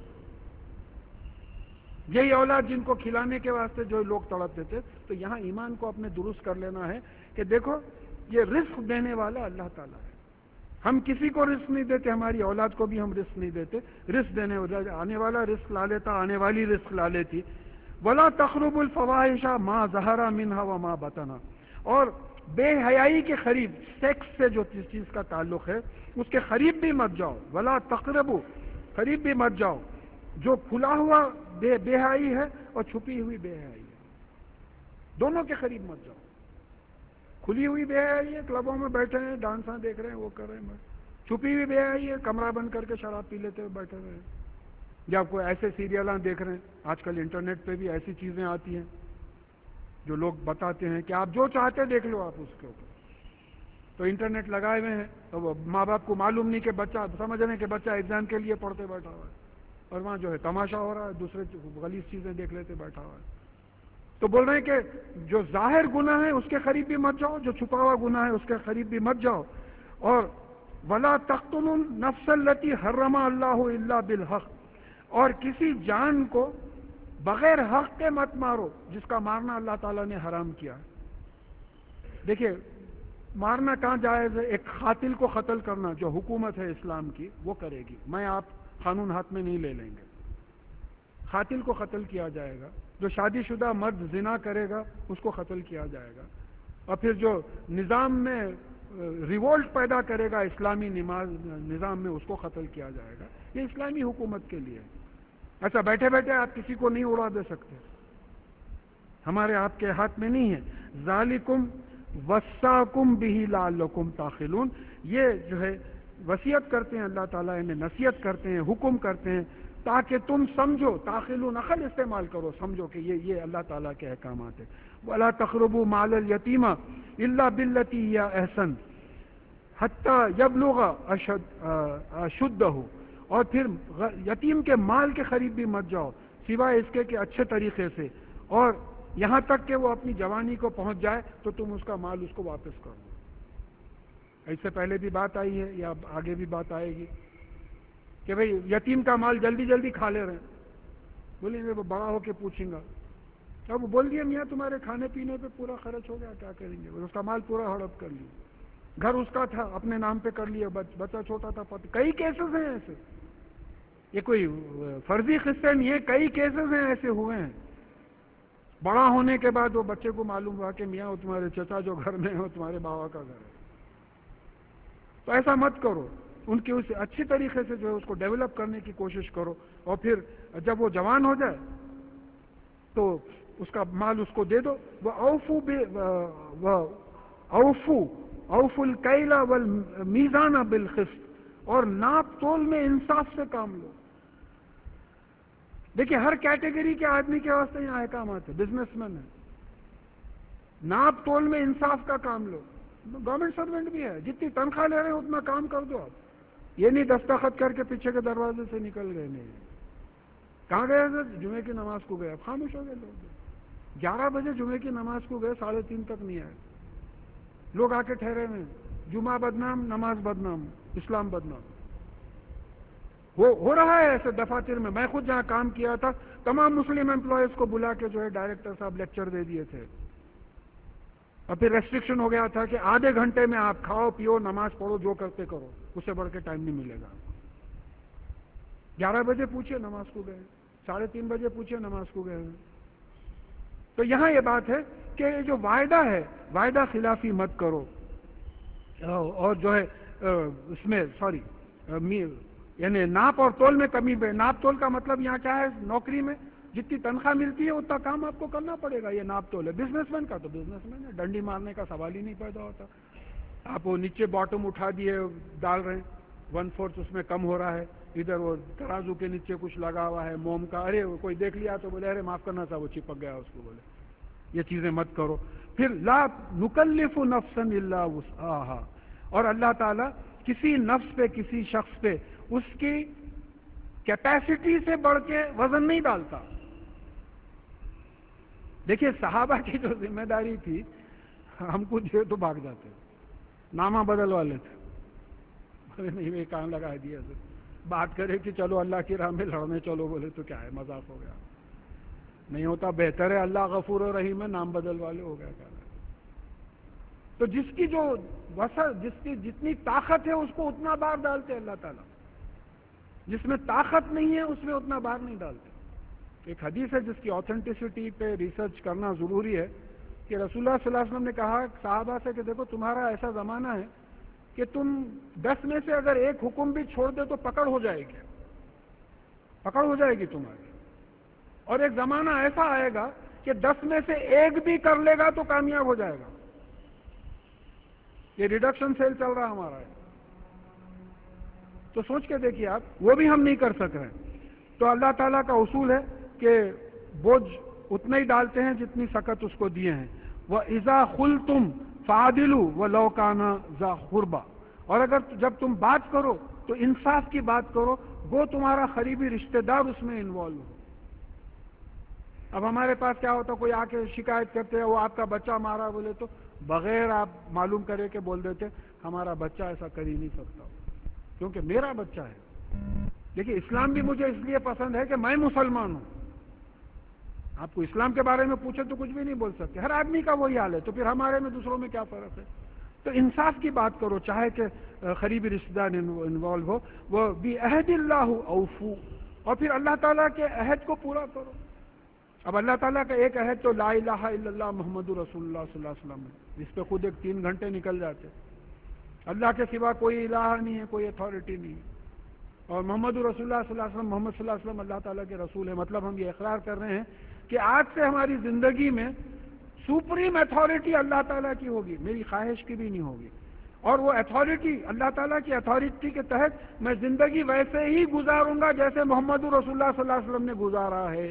یہی اولاد جن کو کھلانے کے واسطے جو لوگ تڑپتے تھے. تو یہاں ایمان کو اپنے درست کر لینا ہے کہ دیکھو یہ رزق دینے والا اللہ تعالیٰ ہے. ہم کسی کو رزق نہیں دیتے، ہماری اولاد کو بھی ہم رزق نہیں دیتے. رزق دینے والا، آنے والا رزق لا لیتا، آنے والی رزق لا لیتی. وَلَا تَقْرَبُوا الْفَوَاحِشَ مَا ظَهَرَ مِنْهَا وَمَا بَطَنَ. اور بے حیائی کے قریب، سیکس سے جو چیز کا تعلق ہے اس کے قریب بھی مت جاؤ. وَلَا تَقْرَبُوا، قریب بھی مت جاؤ. جو کھلا ہوا بے بے حیائی ہے اور چھپی ہوئی بے حیائی ہے، دونوں کے قریب مت جاؤ. کھلی ہوئی بے حیائی ہے، کلبوں میں بیٹھے ہیں، ڈانساں دیکھ رہے ہیں، وہ کر رہے ہیں. چھپی ہوئی بے حیائی ہے، کمرہ بند کر کے شراب پی لیتے ہوئے بیٹھے ہوئے ہیں، یا کوئی ایسے سیریلاں دیکھ رہے ہیں. آج کل انٹرنیٹ پہ بھی ایسی چیزیں آتی ہیں جو لوگ بتاتے ہیں کہ آپ جو چاہتے دیکھ لو آپ اس کے اوپر. تو انٹرنیٹ لگائے ہوئے ہیں، تو وہ ماں باپ کو معلوم نہیں کہ بچہ، سمجھ رہے ہیں کہ بچہ ایگزام کے لیے پڑھتے بیٹھا ہوا ہے، اور وہاں جو ہے تماشا ہو رہا ہے، دوسرے غلیظ چیزیں دیکھ لیتے بیٹھا ہوا ہے. تو بول رہے ہیں کہ جو ظاہر گناہ ہے اس کے قریب بھی مت جاؤ، جو چھپا ہوا گناہ ہے اس کے قریب بھی مت جاؤ. اور وَلَا تَقْتُلُوا النَّفْسَ الَّتِي حَرَّمَ اللَّهُ إِلَّا بِالْحَقِّ. اور کسی جان کو بغیر حق کے مت مارو جس کا مارنا اللہ تعالیٰ نے حرام کیا. دیکھیے مارنا کہاں جائز ہے؟ ایک قاتل کو قتل کرنا جو حکومت ہے اسلام کی وہ کرے گی، میں آپ قانون ہاتھ میں نہیں لے لیں گے. قاتل کو قتل کیا جائے گا. جو شادی شدہ مرد زنا کرے گا اس کو قتل کیا جائے گا. اور پھر جو نظام میں ریوولٹ پیدا کرے گا اسلامی نظام میں اس کو قتل کیا جائے گا. یہ اسلامی حکومت کے لیے. ایسا بیٹھے بیٹھے آپ کسی کو نہیں اڑا دے سکتے، ہمارے آپ کے ہاتھ میں نہیں ہے. ذالکم وصاکم بہ لعلکم تعقلون. یہ جو ہے وصیت کرتے ہیں اللہ تعالیٰ، انہیں نصیحت کرتے ہیں، حکم کرتے ہیں تاکہ تم سمجھو. تعقلون، عقل استعمال کرو، سمجھو کہ یہ یہ اللہ تعالیٰ کے احکامات ہیں. وَلَا تَقْرَبُوا مَالَ الْيَتِيمَ إِلَّا بِالَّتِي هِيَ أَحْسَنُ حَتَّى يَبْلُغَ أَشُدَّهُ. اور پھر یتیم کے مال کے قریب بھی مت جاؤ سوائے اس کے کہ اچھے طریقے سے، اور یہاں تک کہ وہ اپنی جوانی کو پہنچ جائے تو تم اس کا مال اس کو واپس کر دو. اس سے پہلے بھی بات آئی ہے یا آگے بھی بات آئے گی کہ بھئی یتیم کا مال جلدی جلدی کھا لے رہے ہیں. بولیں گے وہ بڑا ہو کے پوچھیں گا. اب بول دیا میاں تمہارے کھانے پینے پہ پورا خرچ ہو گیا، کیا کریں گے؟ اس کا مال پورا ہڑپ کر لیا. گھر اس کا تھا اپنے نام پہ کر لیا، بچہ چھوٹا تھا. کئی کیسز ہیں ایسے، یہ کوئی فرضی قصے نہیں ہے، کئی کیسز ہیں ایسے ہوئے ہیں. بڑا ہونے کے بعد وہ بچے کو معلوم ہوا کہ میاں وہ تمہارے چچا جو گھر میں ہے وہ تمہارے باوا کا گھر ہے. تو ایسا مت کرو. ان کی اسے اچھی طریقے سے جو ہے اس کو ڈیولپ کرنے کی کوشش کرو، اور پھر جب وہ جوان ہو جائے تو اس کا مال اس کو دے دو. وہ اوفو بے اوفو اوفو الکیل والمیزان بالقسط. اور ناپ تول میں انصاف سے کام لو. دیکھیے ہر کیٹیگری کے آدمی کے واسطے یہاں احکامات ہیں. بزنس مین ہے، ناپ تول میں انصاف کا کام لو. گورنمنٹ سروینٹ بھی ہے، جتنی تنخواہ لے رہے ہیں اتنا کام کر دو. آپ یہ نہیں دستخط کر کے پیچھے کے دروازے سے نکل گئے. نہیں، کہاں گئے تھے؟ جمعے کی نماز کو گئے. خاموش ہو گئے لوگ. گیارہ بجے جمعے کی نماز کو گئے، ساڑھے تین تک نہیں آئے. لوگ آ کے ٹھہرے ہوئے. جمعہ بدنام، نماز بدنام، اسلام بدنام. وہ ہو رہا ہے ایسے دفاتر میں. میں خود جہاں کام کیا تھا تمام مسلم امپلائیز کو بلا کے جو ہے ڈائریکٹر صاحب لیکچر دے دیے تھے. اور پھر ریسٹرکشن ہو گیا تھا کہ آدھے گھنٹے میں آپ کھاؤ پیو نماز پڑھو جو کرتے کرو، اس سے بڑھ کے ٹائم نہیں ملے گا. گیارہ بجے پوچھے نماز کو گئے، ساڑھے تین بجے پوچھے نماز کو گئے. تو یہاں یہ بات ہے کہ جو وعدہ ہے وعدہ خلافی مت کرو. اور جو ہے اس میں سوری یعنی ناپ اور تول میں کمی پہ. ناپ تول کا مطلب یہاں کیا ہے؟ نوکری میں جتنی تنخواہ ملتی ہے اتنا کام آپ کو کرنا پڑے گا. یہ ناپ تول ہے. بزنس مین کا تو بزنس مین ہے، ڈنڈی مارنے کا سوال ہی نہیں پیدا ہوتا. آپ وہ نیچے باٹم اٹھا دیے ڈال رہے ہیں، ون فورتھ اس میں کم ہو رہا ہے. ادھر وہ ترازو کے نیچے کچھ لگا ہوا ہے موم کا، ارے کوئی دیکھ لیا تو بولے ارے معاف کرنا تھا وہ چپک گیا اس کو. بولے یہ چیزیں مت کرو. پھر لا نکلف نفسا الا وسعها. اور اللہ تعالیٰ کسی نفس پہ کسی شخص پہ اس کی کیپیسٹی سے بڑھ کے وزن نہیں ڈالتا. دیکھیے صحابہ کی جو ذمہ داری تھی، ہم کو جو تو بھاگ جاتے، نامہ بدل والے تھے، ارے نہیں میں کہاں لگا دیا سر، بات کرے کہ چلو اللہ کی راہ میں لڑنے چلو، بولے تو کیا ہے، مذاق ہو گیا، نہیں ہوتا، بہتر ہے اللہ غفور و رحیم ہے، نام بدل والے ہو گیا کیا۔ تو جس کی جو وسعت، جس کی جتنی طاقت ہے اس کو اتنا بار ڈالتے اللہ تعالیٰ، جس میں طاقت نہیں ہے اس میں اتنا بار نہیں ڈالتے۔ ایک حدیث ہے جس کی آتھینٹسٹی پہ ریسرچ کرنا ضروری ہے، کہ رسول اللہ صلی اللہ علیہ وسلم نے کہا صحابہ سے کہ دیکھو تمہارا ایسا زمانہ ہے کہ تم دس میں سے اگر ایک حکم بھی چھوڑ دے تو پکڑ ہو جائے گی، پکڑ ہو جائے گی تمہاری، اور ایک زمانہ ایسا آئے گا کہ دس میں سے ایک بھی کر لے گا تو کامیاب ہو جائے گا۔ یہ ریڈکشن سیل چل رہا ہمارا ہے، تو سوچ کے دیکھیے آپ، وہ بھی ہم نہیں کر سک رہے۔ تو اللہ تعالیٰ کا اصول ہے کہ بوجھ اتنا ہی ڈالتے ہیں جتنی سکت اس کو دیے ہیں۔ وَإِذَا خُلْتُمْ فَعَدِلُوا وَلَوْ كَانَ ذَا قُرْبَىٰ، اور اگر جب تم بات کرو تو انصاف کی بات کرو، وہ تمہارا قریبی رشتہ دار اس میں انوالو ہو۔ اب ہمارے پاس کیا ہوتا، کوئی آ کے شکایت کرتے ہیں وہ آپ کا بچہ مارا، بولے تو بغیر آپ معلوم کرے کے بول دیتے ہمارا بچہ ایسا کر ہی نہیں سکتا کیونکہ میرا بچہ ہے۔ دیکھیے اسلام بھی مجھے اس لیے پسند ہے کہ میں مسلمان ہوں۔ آپ کو اسلام کے بارے میں پوچھے تو کچھ بھی نہیں بول سکتے، ہر آدمی کا وہی حال ہے، تو پھر ہمارے میں دوسروں میں کیا فرق ہے؟ تو انصاف کی بات کرو، چاہے کہ قریبی رشتہ دار انوالو ہو، وہ بعہد اللہ اوفو، اور پھر اللہ تعالیٰ کے عہد کو پورا کرو۔ اب اللہ تعالیٰ کا ایک عہد تو لا الہ الا اللہ محمد رسول اللہ صلی اللہ علیہ وسلم ہے، اس پہ خود ایک تین گھنٹے نکل جاتے۔ اللہ کے سوا کوئی الہ نہیں ہے، کوئی اتھارٹی نہیں ہے، اور محمد رسول اللہ صلی اللہ علیہ وسلم محمد صلی اللہ علیہ وسلم اللہ تعالیٰ کے رسول ہے۔ مطلب ہم یہ اقرار کر رہے ہیں کہ آج سے ہماری زندگی میں سپریم اتھارٹی اللہ تعالیٰ کی ہوگی، میری خواہش کی بھی نہیں ہوگی، اور وہ اتھارٹی اللہ تعالیٰ کی اتھارٹی کے تحت میں زندگی ویسے ہی گزاروں گا جیسے محمد رسول اللہ صلی اللہ علیہ وسلم نے گزارا ہے۔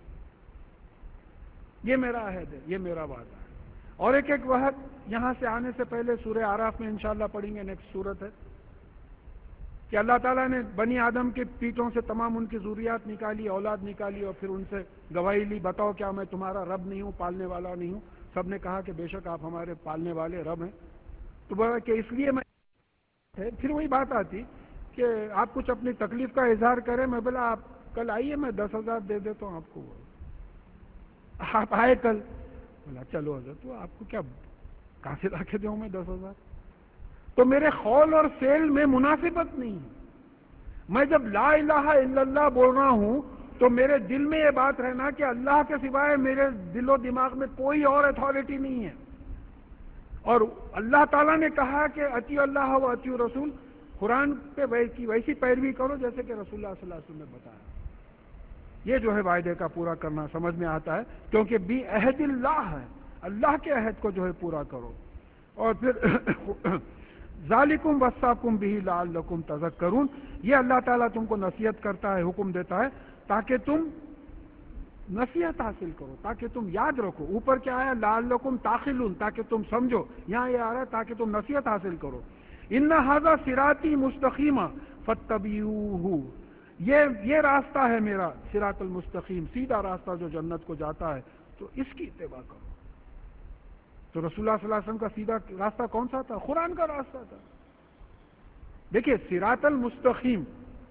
یہ میرا عہد ہے، یہ میرا وعدہ ہے۔ اور ایک ایک وقت یہاں سے آنے سے پہلے سورہ اعراف میں انشاءاللہ پڑھیں گے، نیکسٹ سورت ہے، کہ اللہ تعالیٰ نے بنی آدم کے پیٹوں سے تمام ان کی ذریات نکالی، اولاد نکالی، اور پھر ان سے گواہی لی، بتاؤ کیا میں تمہارا رب نہیں ہوں، پالنے والا نہیں ہوں؟ سب نے کہا کہ بے شک آپ ہمارے پالنے والے رب ہیں۔ تو بولا کہ اس لیے میں، پھر وہی بات آتی کہ آپ کچھ اپنی تکلیف کا اظہار کریں، میں بولا آپ کل آئیے، میں دس ہزار دے دیتا ہوں آپ کو۔ آپ آئے کل، بولا چلو حضرت تو آپ کو کیا کہاں سے لا کے دوں میں دس ہزار؟ تو میرے قول اور فعل میں مناسبت نہیں ہے۔ میں جب لا الہ الا اللہ بول رہا ہوں تو میرے دل میں یہ بات رہنا کہ اللہ کے سوائے میرے دل و دماغ میں کوئی اور اتھارٹی نہیں ہے، اور اللہ تعالیٰ نے کہا کہ اطیعوا اللہ و اطیعوا رسول، قرآن پہ ویسی ویسی پیروی کرو جیسے کہ رسول اللہ صلی اللہ علیہ وسلم نے بتایا۔ یہ جو ہے وعدے کا پورا کرنا سمجھ میں آتا ہے، کیونکہ بھی عہد اللہ ہے، اللہ کے عہد کو جو ہے پورا کرو۔ اور پھر ذالکم وصاکم بہ لعلکم تذکرون، یہ اللہ تعالیٰ تم کو نصیحت کرتا ہے، حکم دیتا ہے تاکہ تم نصیحت حاصل کرو، تاکہ تم یاد رکھو۔ اوپر کیا ہے؟ لعلکم تعقلون، تاکہ تم سمجھو، یہاں یہ آ رہا ہے تاکہ تم نصیحت حاصل کرو۔ ان ھذا صراطی مستقیما فاتبعوہ، یہ یہ راستہ ہے میرا، صراط المستقیم، سیدھا راستہ جو جنت کو جاتا ہے، تو اس کی اتباع کرو۔ تو رسول اللہ صلی اللہ علیہ وسلم کا سیدھا راستہ کون سا تھا؟ قرآن کا راستہ تھا۔ دیکھیے صراط المستقیم،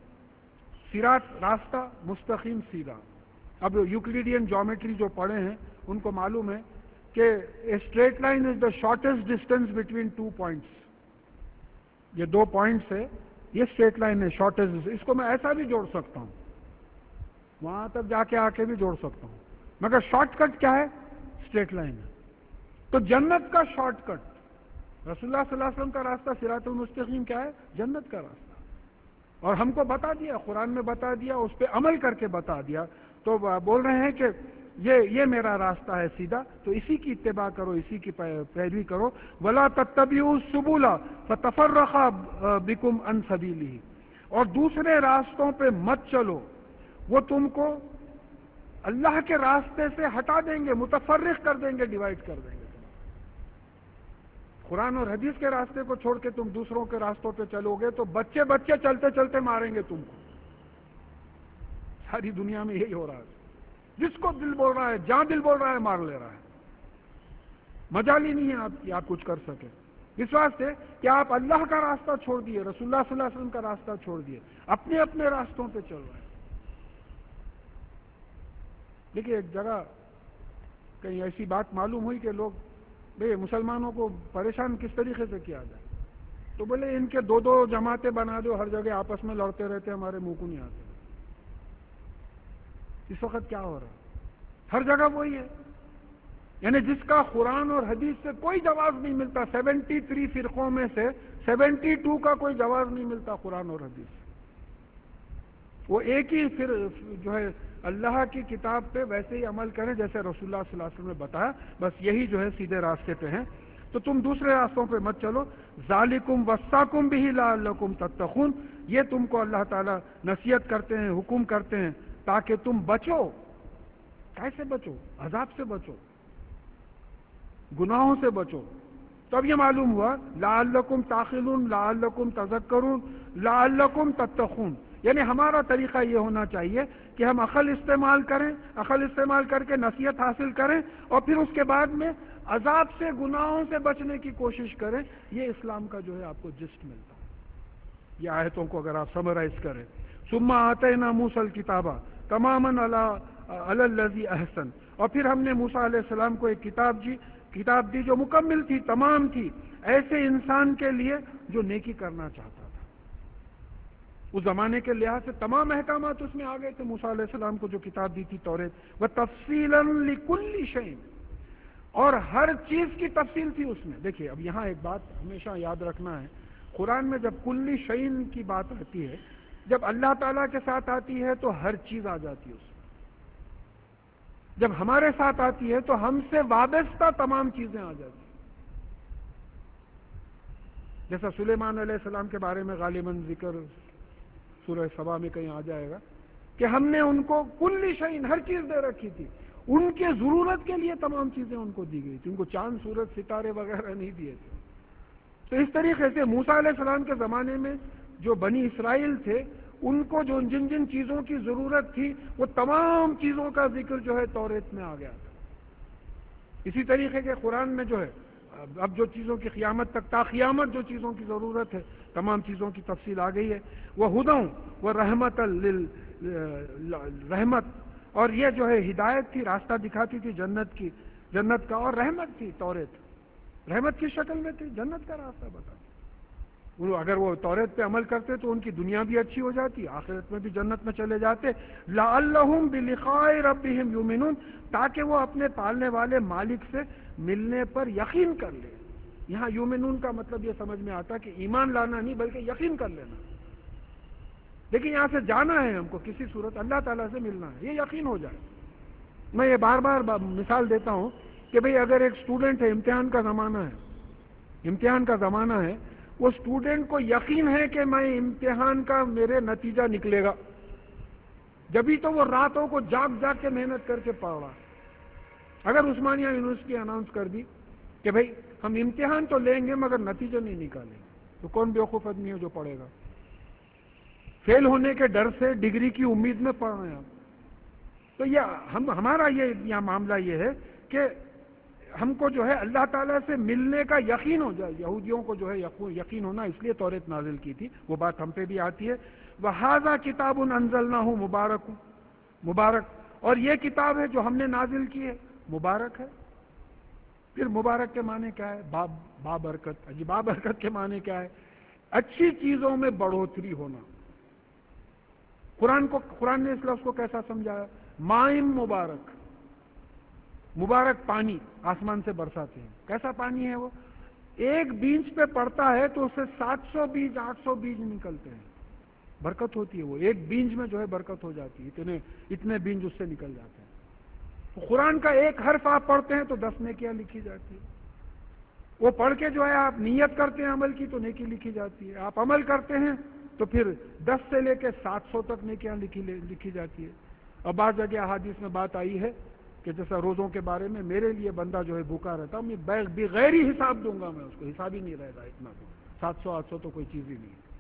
صراط راستہ، مستقیم سیدھا۔ اب یوکلیڈین جیومیٹری جو پڑھے ہیں ان کو معلوم ہے کہ straight line is the shortest distance between two points. یہ دو پوائنٹس ہے، یہ اسٹریٹ لائن ہے، شارٹیسٹ۔ اس کو میں ایسا بھی جوڑ سکتا ہوں، وہاں تک جا کے آ کے بھی جوڑ سکتا ہوں، مگر شارٹ کٹ کیا ہے؟ اسٹریٹ لائن ہے۔ تو جنت کا شارٹ کٹ، رسول اللہ صلی اللہ علیہ وسلم کا راستہ صراط المستقیم کیا ہے؟ جنت کا راستہ، اور ہم کو بتا دیا، قرآن میں بتا دیا، اس پہ عمل کر کے بتا دیا۔ تو بول رہے ہیں کہ یہ یہ میرا راستہ ہے سیدھا، تو اسی کی اتباع کرو، اسی کی پیروی کرو۔ ولا تتبعوا السبل فتفرق بکم عن سبیلہ، اور دوسرے راستوں پہ مت چلو، وہ تم کو اللہ کے راستے سے ہٹا دیں گے، متفرق کر دیں گے، ڈیوائڈ کر دیں گے۔ قرآن اور حدیث کے راستے کو چھوڑ کے تم دوسروں کے راستوں پہ چلو گے تو بچے بچے چلتے چلتے ماریں گے تم کو۔ ساری دنیا میں یہی ہو رہا ہے، جس کو دل بول رہا ہے، جہاں دل بول رہا ہے مار لے رہا ہے، مجال ہی نہیں ہے آپ کی آپ کچھ کر سکے۔ اس واسطے کہ آپ اللہ کا راستہ چھوڑ دیے، رسول اللہ صلی اللہ علیہ وسلم کا راستہ چھوڑ دیے، اپنے اپنے راستوں پہ چل رہے ہیں۔ دیکھیے ایک جگہ کہیں ایسی بات معلوم ہوئی کہ لوگ بھئی مسلمانوں کو پریشان کس طریقے سے کیا جائے، تو بولے ان کے دو دو جماعتیں بنا دو، ہر جگہ آپس میں لڑتے رہتے، ہمارے منہ کو نہیں آتے۔ اس وقت کیا ہو رہا ہے؟ ہر جگہ وہی ہے، یعنی جس کا قرآن اور حدیث سے کوئی جواب نہیں ملتا، سیونٹی تھری فرقوں میں سے سیونٹی ٹو کا کوئی جواب نہیں ملتا قرآن اور حدیث سے۔ وہ ایک ہی پھر جو ہے اللہ کی کتاب پہ ویسے ہی عمل کریں جیسے رسول اللہ صلی اللہ علیہ وسلم نے بتایا، بس یہی جو ہے سیدھے راستے پہ ہیں، تو تم دوسرے راستوں پہ مت چلو۔ ذالکم وصاکم بہ لعلکم تتقون، یہ تم کو اللہ تعالیٰ نصیحت کرتے ہیں، حکم کرتے ہیں تاکہ تم بچو۔ کیسے بچو؟ عذاب سے بچو، گناہوں سے بچو۔ تو اب یہ معلوم ہوا لعلکم تعقلون، لعلکم تذکرون، لعلکم تتقون، یعنی ہمارا طریقہ یہ ہونا چاہیے کہ ہم عقل استعمال کریں، عقل استعمال کر کے نصیحت حاصل کریں، اور پھر اس کے بعد میں عذاب سے، گناہوں سے بچنے کی کوشش کریں۔ یہ اسلام کا جو ہے آپ کو جسٹ ملتا ہے۔ یہ آیتوں کو اگر آپ سمرائز کریں، ثم آتینا موسیٰ الکتاب تماما علی الذی احسن، اور پھر ہم نے موسیٰ علیہ السلام کو ایک کتاب دی کتاب دی جو مکمل تھی، تمام تھی، ایسے انسان کے لیے جو نیکی کرنا چاہتا تھا۔ اس زمانے کے لحاظ سے تمام احکامات اس میں آ گئے تھے موسیٰ علیہ السلام کو جو کتاب دی تھی توریت، وتفصیلا لکل شیء، اور ہر چیز کی تفصیل تھی اس میں۔ دیکھیے اب یہاں ایک بات ہمیشہ یاد رکھنا ہے، قرآن میں جب کل شیء کی بات آتی ہے، جب اللہ تعالیٰ کے ساتھ آتی ہے تو ہر چیز آ جاتی ہے اس میں، جب ہمارے ساتھ آتی ہے تو ہم سے وابستہ تمام چیزیں آ جاتی ہیں۔ جیسا سلیمان علیہ السلام کے بارے میں غالباً ذکر سورہ سبا میں کہیں آ جائے گا کہ ہم نے ان کو کل شیء، ہر چیز دے رکھی تھی، ان کے ضرورت کے لیے تمام چیزیں ان کو دی گئی تھی، ان کو چاند سورج ستارے وغیرہ نہیں دیے تھے۔ تو اس طریقے سے موسیٰ علیہ السلام کے زمانے میں جو بنی اسرائیل تھے، ان کو جو جن جن چیزوں کی ضرورت تھی وہ تمام چیزوں کا ذکر جو ہے توریت میں آ گیا تھا۔ اسی طریقے کے قرآن میں جو ہے اب جو چیزوں کی قیامت تک، تا قیامت جو چیزوں کی ضرورت ہے تمام چیزوں کی تفصیل آ گئی ہے۔ وہ ہدیٰ و رحمت رحمت، اور یہ جو ہے ہدایت تھی، راستہ دکھاتی تھی جنت کی، جنت کا، اور رحمت تھی توریت، رحمت کی شکل میں تھی، جنت کا راستہ بتاتی۔ اگر وہ توریت پہ عمل کرتے تو ان کی دنیا بھی اچھی ہو جاتی، آخرت میں بھی جنت میں چلے جاتے۔ لعلہم بلقاء ربہم یؤمنون، تاکہ وہ اپنے پالنے والے مالک سے ملنے پر یقین کر لیں۔ یہاں یؤمنون کا مطلب یہ سمجھ میں آتا کہ ایمان لانا نہیں بلکہ یقین کر لینا۔ لیکن یہاں سے جانا ہے ہم کو، کسی صورت اللہ تعالیٰ سے ملنا ہے، یہ یقین ہو جائے۔ میں یہ بار بار مثال دیتا ہوں کہ بھئی اگر ایک اسٹوڈنٹ ہے، امتحان کا زمانہ ہے، امتحان کا زمانہ ہے، وہ اسٹوڈنٹ کو یقین ہے کہ میں امتحان کا میرے نتیجہ نکلے گا، جبھی تو وہ راتوں کو جاگ جاگ کے محنت کر کے پڑھ رہا۔ اگر عثمانیہ یونیورسٹی اناؤنس کر دی کہ بھئی ہم امتحان تو لیں گے مگر نتیجہ نہیں نکالیں گے، تو کون بیوقوف آدمی ہے جو پڑھے گا؟ فیل ہونے کے ڈر سے ڈگری کی امید میں پڑھ رہے ہیں آپ۔ تو یہ ہم ہمارا یہ یہاں معاملہ یہ ہے کہ ہم کو جو ہے اللہ تعالیٰ سے ملنے کا یقین ہو جائے۔ یہودیوں کو جو ہے یقین ہونا، اس لیے توریت نازل کی تھی، وہ بات ہم پہ بھی آتی ہے۔ وَهَذَا كِتَابٌ أَنزَلْنَاهُ مُبَارَكٌ، مبارک، اور یہ کتاب ہے جو ہم نے نازل کی ہے، مبارک ہے۔ پھر مبارک کے معنی کیا ہے؟ باب بابرکت۔ جی بابرکت کے معنی کیا ہے؟ اچھی چیزوں میں بڑھوتری ہونا۔ قرآن کو قرآن نے اس لفظ کو کیسا سمجھایا؟ مائم مبارک، مبارک پانی آسمان سے برساتے ہیں۔ کیسا پانی ہے وہ؟ ایک بیج پہ پڑتا ہے تو اس سے سات سو بیج، آٹھ سو بیج نکلتے ہیں، برکت ہوتی ہے۔ وہ ایک بیج میں جو ہے برکت ہو جاتی ہے، اتنے اتنے بیج اس سے نکل جاتے ہیں۔ تو قرآن کا ایک حرف آپ پڑھتے ہیں تو دس نیکیاں لکھی جاتی ہے۔ وہ پڑھ کے جو ہے آپ نیت کرتے ہیں عمل کی تو نیکی لکھی جاتی ہے، آپ عمل کرتے ہیں تو پھر دس سے لے کے سات سو تک نیکیاں لکھی لکھی جاتی ہے۔ اور بعض جگہ احادیث میں بات آئی ہے کہ جیسا روزوں کے بارے میں، میرے لیے بندہ جو ہے بھوکا رہتا، میں بغیر ہی حساب دوں گا، میں اس کو حساب ہی نہیں رہتا اتنا، تو سات سو آٹھ سو تو کوئی چیز ہی نہیں ہے۔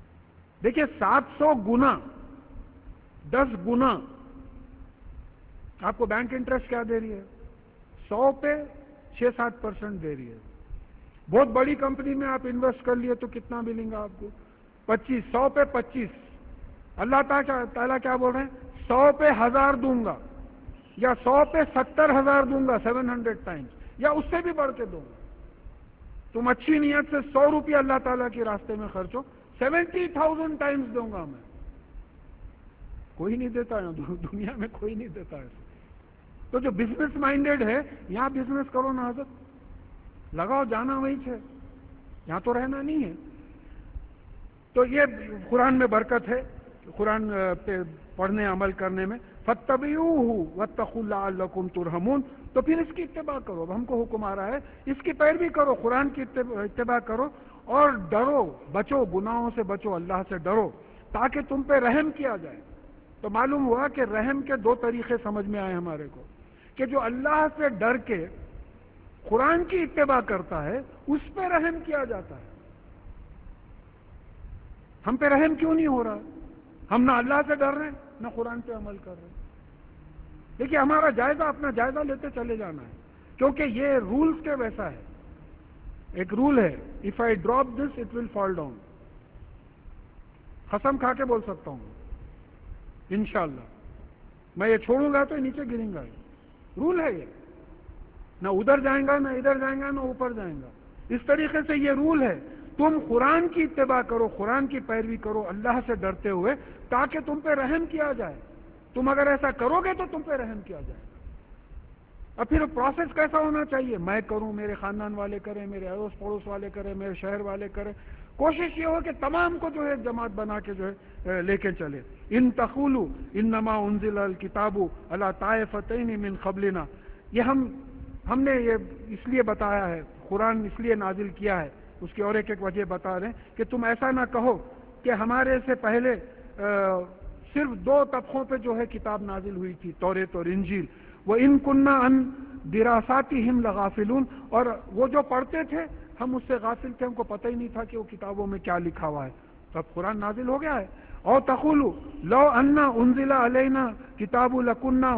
دیکھیے سات سو گنا، دس گنا آپ کو بینک انٹرسٹ کیا دے رہی ہے؟ سو پہ چھ سات پرسنٹ دے رہی ہے. بہت بڑی کمپنی میں آپ انویسٹ کر لیے تو کتنا ملیں گا آپ کو؟ پچیس. سو پہ پچیس. اللہ تعالیٰ کیا بول رہے ہیں؟ سو پہ ہزار دوں گا، یا سو پہ ستر ہزار دوں گا، سیون ہنڈریڈ ٹائمس، یا اس سے بھی بڑھ کے دوں گا. تم اچھی نیت سے سو روپیہ اللہ تعالیٰ کے راستے میں خرچو، سیونٹی تھاؤزینڈ ٹائمس دوں گا میں. کوئی نہیں دیتا ہے دنیا میں، کوئی نہیں دیتا ہے. تو جو بزنس مائنڈیڈ ہے، یہاں بزنس کرو نا حضرت، لگاؤ، جانا وہیں سے، یہاں تو رہنا نہیں ہے. تو یہ قرآن میں برکت ہے، قرآن پہ پڑھنے عمل کرنے میں. فَاتَّبِعُوهُ وَاتَّقُوا لَعَلَّكُمْ تُرْحَمُونَ. تو پھر اس کی اتباع کرو. اب ہم کو حکم آ رہا ہے اس کی پیروی کرو، قرآن کی اتباع کرو، اور ڈرو، بچو، گناہوں سے بچو، اللہ سے ڈرو تاکہ تم پہ رحم کیا جائے. تو معلوم ہوا کہ رحم کے دو طریقے سمجھ میں آئے ہمارے کو، کہ جو اللہ سے ڈر کے قرآن کی اتباع کرتا ہے اس پہ رحم کیا جاتا ہے. ہم پہ رحم کیوں نہیں ہو رہا؟ ہم نہ اللہ سے ڈر رہے ہیں نہ قرآن پہ عمل کر رہے ہیں. دیکھیے ہمارا جائزہ، اپنا جائزہ لیتے چلے جانا ہے، کیونکہ یہ رولز کے ویسا ہے. ایک رول ہے، if I drop this it will fall down. قسم کھا کے بول سکتا ہوں انشاءاللہ، میں یہ چھوڑوں گا تو یہ نیچے گریں گا. رول ہے یہ، نہ ادھر جائیں گا نہ ادھر جائیں گا نہ اوپر جائیں گا. اس طریقے سے یہ رول ہے. تم قرآن کی اتباع کرو، قرآن کی پیروی کرو اللہ سے ڈرتے ہوئے، تاکہ تم پہ رحم کیا جائے. تم اگر ایسا کرو گے تو تم پہ رحم کیا جائے. اب پھر پروسیس کیسا ہونا چاہیے؟ میں کروں، میرے خاندان والے کریں، میرے اڑوس پڑوس والے کریں، میرے شہر والے کریں. کوشش یہ ہو کہ تمام کو جو ہے جماعت بنا کے جو ہے لے کے چلے. ان تقولوا انما انزل الکتاب علی طائفتین من قبلنا. یہ ہم ہم نے یہ اس لیے بتایا ہے، قرآن اس لیے نازل کیا ہے، اس کی اور ایک ایک وجہ بتا رہے ہیں کہ تم ایسا نہ کہو کہ ہمارے سے پہلے صرف دو طبقوں پہ جو ہے کتاب نازل ہوئی تھی، توریت اور انجیل. وَإِن كُنَّا عَن دِرَاسَاتِهِمْ لَغَافِلُونَ. اور وہ جو پڑھتے تھے ہم اس سے غافل تھے، ہم کو پتہ ہی نہیں تھا کہ وہ کتابوں میں کیا لکھا ہوا ہے. تو اب قرآن نازل ہو گیا ہے. اور تقولوا لو ان انزل علینا کتاب لکنا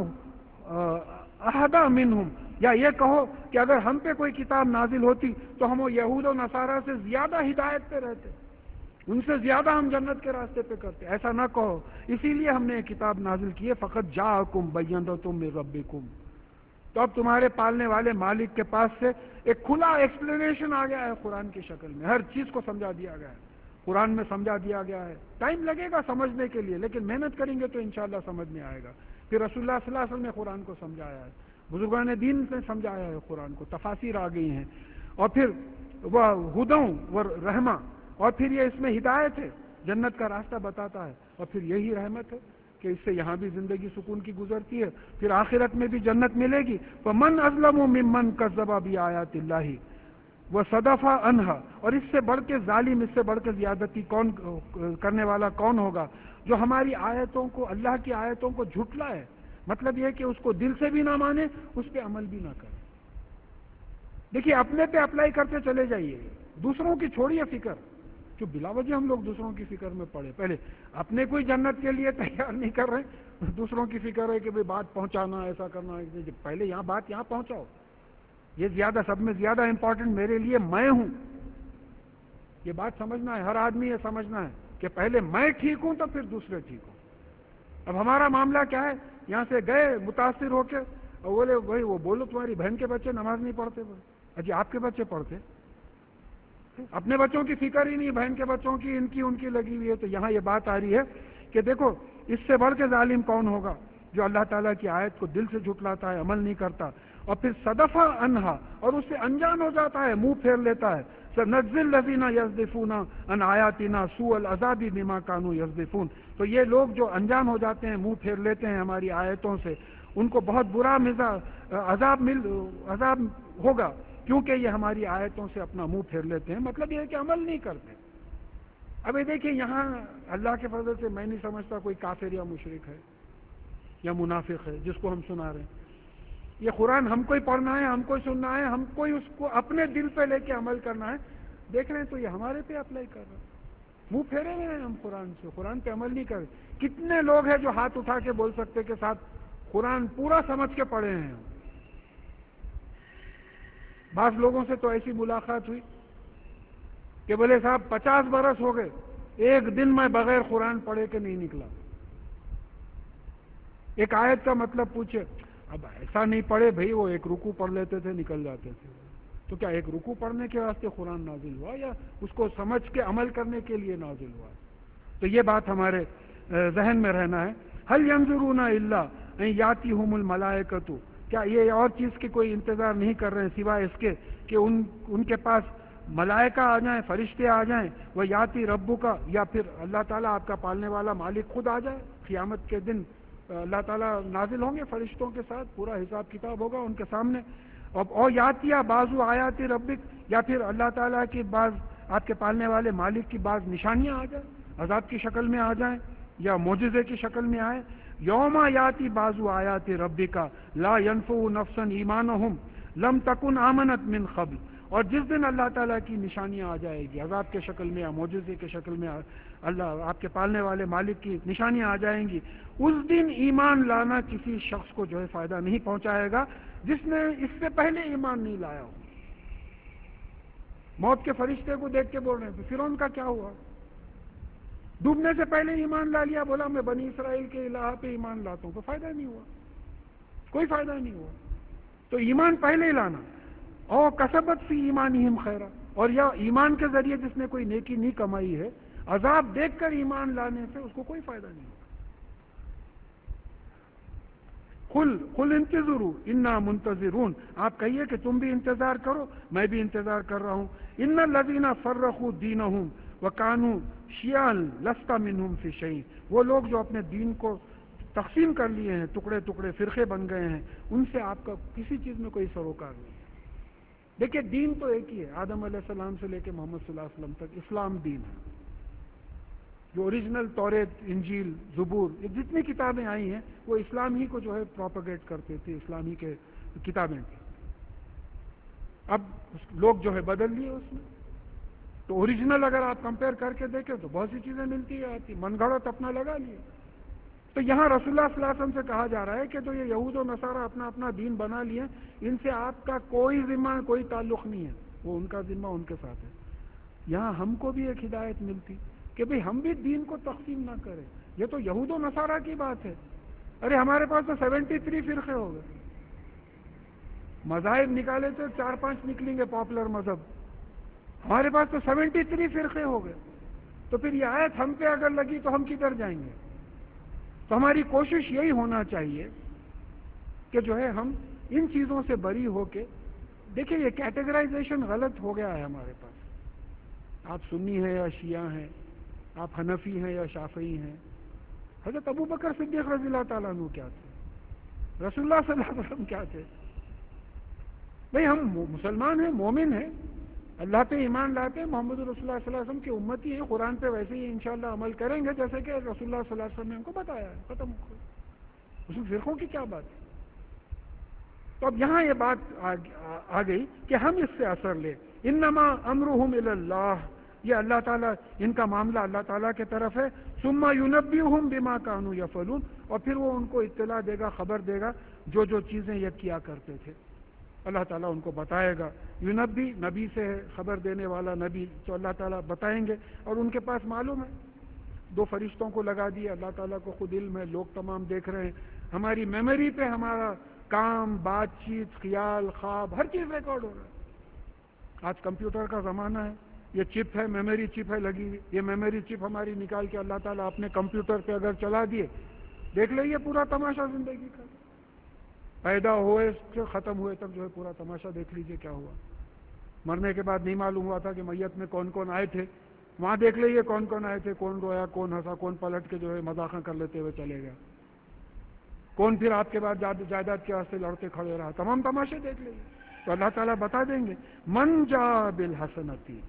اہدی منہم. یا یہ کہو کہ اگر ہم پہ کوئی کتاب نازل ہوتی تو ہم وہ یہود و نصارہ سے زیادہ ہدایت پہ رہتے، ان سے زیادہ ہم جنت کے راستے پہ کرتے. ایسا نہ کہو، اسی لیے ہم نے ایک کتاب نازل کی ہے. فقط جاءکم بینۃ من ربکم. تو اب تمہارے پالنے والے مالک کے پاس سے ایک کھلا ایکسپلینیشن آ گیا ہے قرآن کی شکل میں. ہر چیز کو سمجھا دیا گیا ہے، قرآن میں سمجھا دیا گیا ہے. ٹائم لگے گا سمجھنے کے لیے، لیکن محنت کریں گے تو انشاءاللہ سمجھ میں آئے گا. پھر رسول اللہ صلی اللہ علیہ وسلم نے قرآن کو سمجھایا ہے، بزرگان دین نے سمجھایا ہے قرآن کو، تفاسیر آ گئی ہیں. اور پھر وہ ہدوں و رحمہ، اور پھر یہ اس میں ہدایت ہے، جنت کا راستہ بتاتا ہے. اور پھر یہی رحمت ہے کہ اس سے یہاں بھی زندگی سکون کی گزرتی ہے، پھر آخرت میں بھی جنت ملے گی. فَمَنْ أَظْلَمُ مِمَّنْ كَذَّبَ بِآيَاتِ اللَّهِ وَصَدَفَ عَنْهَا. اور اس سے بڑھ کے ظالم، اس سے بڑھ کے زیادتی کون کرنے والا کون ہوگا جو ہماری آیتوں کو، اللہ کی آیتوں کو جھٹلائے. مطلب یہ کہ اس کو دل سے بھی نہ مانے، اس پہ عمل بھی نہ کرے. دیکھیے اپنے پہ اپلائی کرتے چلے جائیے، دوسروں کی چھوڑیے فکر، جو بلا وجہ ہم لوگ دوسروں کی فکر میں پڑے. پہلے اپنے کوئی جنت کے لیے تیار نہیں کر رہے، دوسروں کی فکر ہے کہ بھئی بات پہنچانا، ایسا کرنا. پہلے یہاں بات یہاں پہنچاؤ. یہ زیادہ، سب میں زیادہ امپورٹنٹ میرے لیے میں ہوں. یہ بات سمجھنا ہے، ہر آدمی یہ سمجھنا ہے کہ پہلے میں ٹھیک ہوں تو پھر دوسرے ٹھیک ہوں. اب ہمارا معاملہ کیا ہے؟ یہاں سے گئے متاثر ہو کے اور بولے بھائی وہ بولو تمہاری بہن کے بچے نماز نہیں پڑھتے. اجی آپ کے بچے پڑھتے، اپنے بچوں کی فکر ہی نہیں، بہن کے بچوں کی، ان کی ان کی لگی ہوئی ہے. تو یہاں یہ بات آ رہی ہے کہ دیکھو اس سے بڑھ کے ظالم کون ہوگا جو اللہ تعالیٰ کی آیت کو دل سے جھٹلاتا ہے، عمل نہیں کرتا، اور پھر صدفہ انہا، اور اس سے انجان ہو جاتا ہے، منہ پھیر لیتا ہے. سنزل الذین یصدفون عن آیاتنا سوء العذاب بما کانوا یصدفون. تو یہ لوگ جو انجان ہو جاتے ہیں، منہ پھیر لیتے ہیں ہماری آیتوں سے، ان کو بہت برا مزاج عذاب مل عذاب ہوگا، کیونکہ یہ ہماری آیتوں سے اپنا منہ پھیر لیتے ہیں. مطلب یہ ہے کہ عمل نہیں کرتے. ابھی دیکھیں یہاں اللہ کے فضل سے میں نہیں سمجھتا کوئی کافر یا مشرک ہے یا منافق ہے جس کو ہم سنا رہے ہیں. یہ قرآن ہم کو ہی پڑھنا ہے، ہم کو ہی سننا ہے، ہم کو ہی اس کو اپنے دل پہ لے کے عمل کرنا ہے. دیکھ رہے ہیں تو یہ ہمارے پہ اپلائی کر رہے ہیں. منہ پھیرے ہوئے ہیں ہم قرآن سے، قرآن پہ عمل نہیں کر رہے. کتنے لوگ ہیں جو ہاتھ اٹھا کے بول سکتے کہ ساتھ قرآن پورا سمجھ کے پڑھے ہیں. بعض لوگوں سے تو ایسی ملاقات ہوئی کہ بولے صاحب پچاس برس ہو گئے ایک دن میں بغیر قرآن پڑھے کے نہیں نکلا. ایک آیت کا مطلب پوچھے, اب ایسا نہیں پڑھے بھائی, وہ ایک رکوع پڑھ لیتے تھے نکل جاتے تھے. تو کیا ایک رکوع پڑھنے کے واسطے قرآن نازل ہوا یا اس کو سمجھ کے عمل کرنے کے لیے نازل ہوا؟ تو یہ بات ہمارے ذہن میں رہنا ہے. هل ينظرون الا ان ياتيهم الملائکۃ, کیا یہ اور چیز کی کوئی انتظار نہیں کر رہے ہیں سوائے اس کے کہ ان ان کے پاس ملائکہ آ جائیں, فرشتے آ جائیں, وہ یاتی ربو کا, یا پھر اللہ تعالیٰ آپ کا پالنے والا مالک خود آ جائے. قیامت کے دن اللہ تعالیٰ نازل ہوں گے فرشتوں کے ساتھ, پورا حساب کتاب ہوگا ان کے سامنے. اور یاتی بازو آیاتی ربک, یا پھر اللہ تعالیٰ کی بعض آپ کے پالنے والے مالک کی بعض نشانیاں آ جائیں, عذاب کی شکل میں آ جائیں یا معجزے کی شکل میں آئے. یوما یاتی بازو آیاتی ربک لا ينفع نفسا ایمانہم لم تکن آمنت من قبل, اور جس دن اللہ تعالیٰ کی نشانیاں آ جائے گی عذاب کے شکل میں یا معجزے کے شکل میں, اللہ آپ کے پالنے والے مالک کی نشانیاں آ جائیں گی, اس دن ایمان لانا کسی شخص کو جو ہے فائدہ نہیں پہنچائے گا جس نے اس سے پہلے ایمان نہیں لایا ہو. موت کے فرشتے کو دیکھ کے بول رہے ہیں, فرعون کا کیا ہوا؟ ڈوبنے سے پہلے ایمان لا لیا, بولا میں بنی اسرائیل کے الہ پہ ایمان لاتا ہوں, تو فائدہ نہیں ہوا, کوئی فائدہ نہیں ہوا. تو ایمان پہلے لانا. اور کسبت فی ایمانہم خیرا, اور یا ایمان کے ذریعے جس نے کوئی نیکی نہیں کمائی ہے, عذاب دیکھ کر ایمان لانے سے اس کو کوئی فائدہ نہیں ہوگا. قل قل انتظروا انا منتظرون, آپ کہیے کہ تم بھی انتظار کرو میں بھی انتظار کر رہا ہوں. ان الذین فرقوا دینہم وکانوا شیعا لست منہم فی شیء, وہ لوگ جو اپنے دین کو تقسیم کر لیے ہیں, ٹکڑے ٹکڑے فرقے بن گئے ہیں, ان سے آپ کا کسی چیز میں کوئی سروکار نہیں. دیکھیے دین تو ایک ہی ہے, آدم علیہ السلام سے لے کے محمد صلی اللہ علیہ وسلم تک اسلام دین ہے. جو اوریجنل توریت, انجیل, زبور, یہ جتنی کتابیں آئی ہیں وہ اسلام ہی کو جو ہے پروپیگیٹ کرتے تھے, اسلامی کے کتابیں تھیں. اب لوگ جو ہے بدل لیے اس میں. تو اوریجنل اگر آپ کمپیئر کر کے دیکھیں تو بہت سی چیزیں ملتی ہیں آتی, من گھڑت اپنا لگا لیے. تو یہاں رسول اللہ صلی اللہ علیہ وسلم سے کہا جا رہا ہے کہ جو یہ یہود و نصارہ اپنا اپنا دین بنا لیے, ان سے آپ کا کوئی ذمہ کوئی تعلق نہیں ہے, وہ ان کا ذمہ ان کے ساتھ ہے. یہاں ہم کو بھی ایک ہدایت ملتی کہ بھئی ہم بھی دین کو تقسیم نہ کریں. یہ تو یہود و نصارہ کی بات ہے. ارے ہمارے پاس تو سیونٹی تھری فرقے ہو گئے, مذاہب نکالے تو چار پانچ نکلیں گے پاپولر مذہب, ہمارے پاس تو سیونٹی تھری فرقے ہو گئے. تو پھر یہ آیت ہم پہ اگر لگی تو ہم کدھر جائیں گے؟ تو ہماری کوشش یہی ہونا چاہیے کہ جو ہے ہم ان چیزوں سے بری ہو کے, دیکھیں یہ کیٹیگرائزیشن غلط ہو گیا ہے ہمارے پاس. آپ سنی ہیں یا شیعہ ہیں, آپ حنفی ہیں یا شافعی ہیں. حضرت ابو بکر صدیق رضی اللہ تعالیٰ عنہ کیا تھے؟ رسول اللہ صلی اللہ علیہ وسلم کیا تھے؟ بھئی ہم مسلمان ہیں, مومن ہیں, اللہ پہ ایمان لاتے ہیں, محمد رسول اللہ صلی اللہ علیہ وسلم کی امتی ہیں, قرآن پہ ویسے ہی انشاءاللہ عمل کریں گے جیسے کہ رسول اللہ صلی اللہ علیہ وسلم نے ہم کو بتایا ہے. ختم ہو, اس میں فرقوں کی کیا بات ہے؟ تو اب یہاں یہ بات آ گئی کہ ہم اس سے اثر لیں. انما امرہم الی اللہ, یہ اللہ تعالیٰ, ان کا معاملہ اللہ تعالیٰ کے طرف ہے. ثم ینبئہم بما کانوا یفعلون, اور پھر وہ ان کو اطلاع دے گا, خبر دے گا جو جو چیزیں یہ کیا کرتے تھے, اللہ تعالیٰ ان کو بتائے گا. ینبی, نبی سے ہے, خبر دینے والا نبی, تو اللہ تعالیٰ بتائیں گے. اور ان کے پاس معلوم ہے, دو فرشتوں کو لگا دیا, اللہ تعالیٰ کو خود علم ہے, لوگ تمام دیکھ رہے ہیں. ہماری میموری پہ ہمارا کام, بات چیت, خیال, خواب, ہر چیز ریکارڈ ہو رہا ہے. آج کمپیوٹر کا زمانہ ہے, یہ چپ ہے, میموری چپ ہے لگی ہوئی, یہ میموری چپ ہماری نکال کے اللہ تعالیٰ اپنے کمپیوٹر پہ اگر چلا دیے, دیکھ لئیے پورا تماشا زندگی کا. پیدا ہوئے سے ختم ہوئے تک جو ہے پورا تماشا دیکھ لیجئے کیا ہوا. مرنے کے بعد نہیں معلوم ہوا تھا کہ میت میں کون کون آئے تھے, وہاں دیکھ لئیے کون کون آئے تھے, کون رویا, کون ہنسا, کون پلٹ کے جو ہے مذاقیں کر لیتے ہوئے چلے گیا, کون پھر آپ کے بعد جائیداد کے واسطے لڑتے کھڑے رہا. تمام تماشے دیکھ لئیے. تو اللہ تعالیٰ بتا دیں گے, من جاء بالحسنتی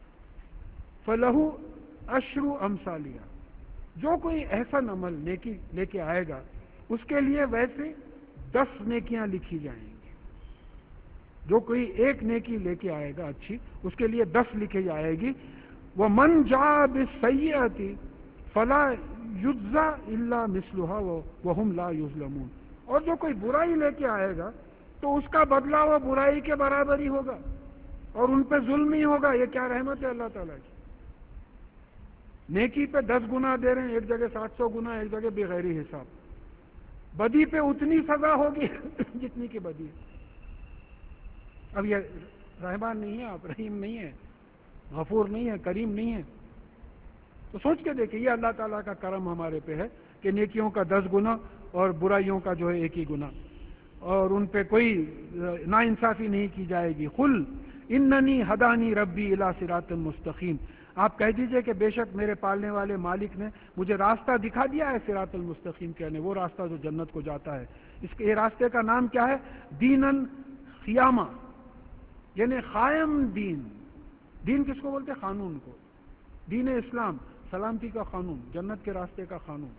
فلہ عشر امثالہا, جو کوئی احسن عمل نیکی لے کے آئے گا اس کے لیے ویسے دس نیکیاں لکھی جائیں گی. جو کوئی ایک نیکی لے کے آئے گا اچھی, اس کے لیے دس لکھی جائے گی. ومن جاء بالسیئۃ فلا یجزی الا مثلھا وہم لا یظلمون, اور جو کوئی برائی لے کے آئے گا تو اس کا بدلہ وہ برائی کے برابر ہی ہوگا اور ان پہ ظلم ہی ہوگا. یہ کیا رحمت ہے اللہ تعالیٰ کی. نیکی پہ دس گنا دے رہے ہیں، ایک جگہ سات سو گنا، ایک جگہ بغیر حساب. بدی پہ اتنی سزا ہوگی جتنی کی بدی ہے. اب یہ رحمان نہیں ہے، آپ رحیم نہیں ہے، غفور نہیں ہے، کریم نہیں ہے. تو سوچ کے دیکھیں، یہ اللہ تعالیٰ کا کرم ہمارے پہ ہے کہ نیکیوں کا دس گنا اور برائیوں کا جو ہے ایک ہی گنا، اور ان پہ کوئی ناانصافی نہیں کی جائے گی. قل اننی ہدانی ربی الی صراط مستقیم. آپ کہہ دیجئے کہ بے شک میرے پالنے والے مالک نے مجھے راستہ دکھا دیا ہے صراط المستقیم کے، یعنی وہ راستہ جو جنت کو جاتا ہے. اس کے راستے کا نام کیا ہے؟ دینن قیامہ، یعنی قائم دین. دین کس کو بولتے ہیں؟ قانون کو. دین اسلام سلامتی کا قانون، جنت کے راستے کا قانون.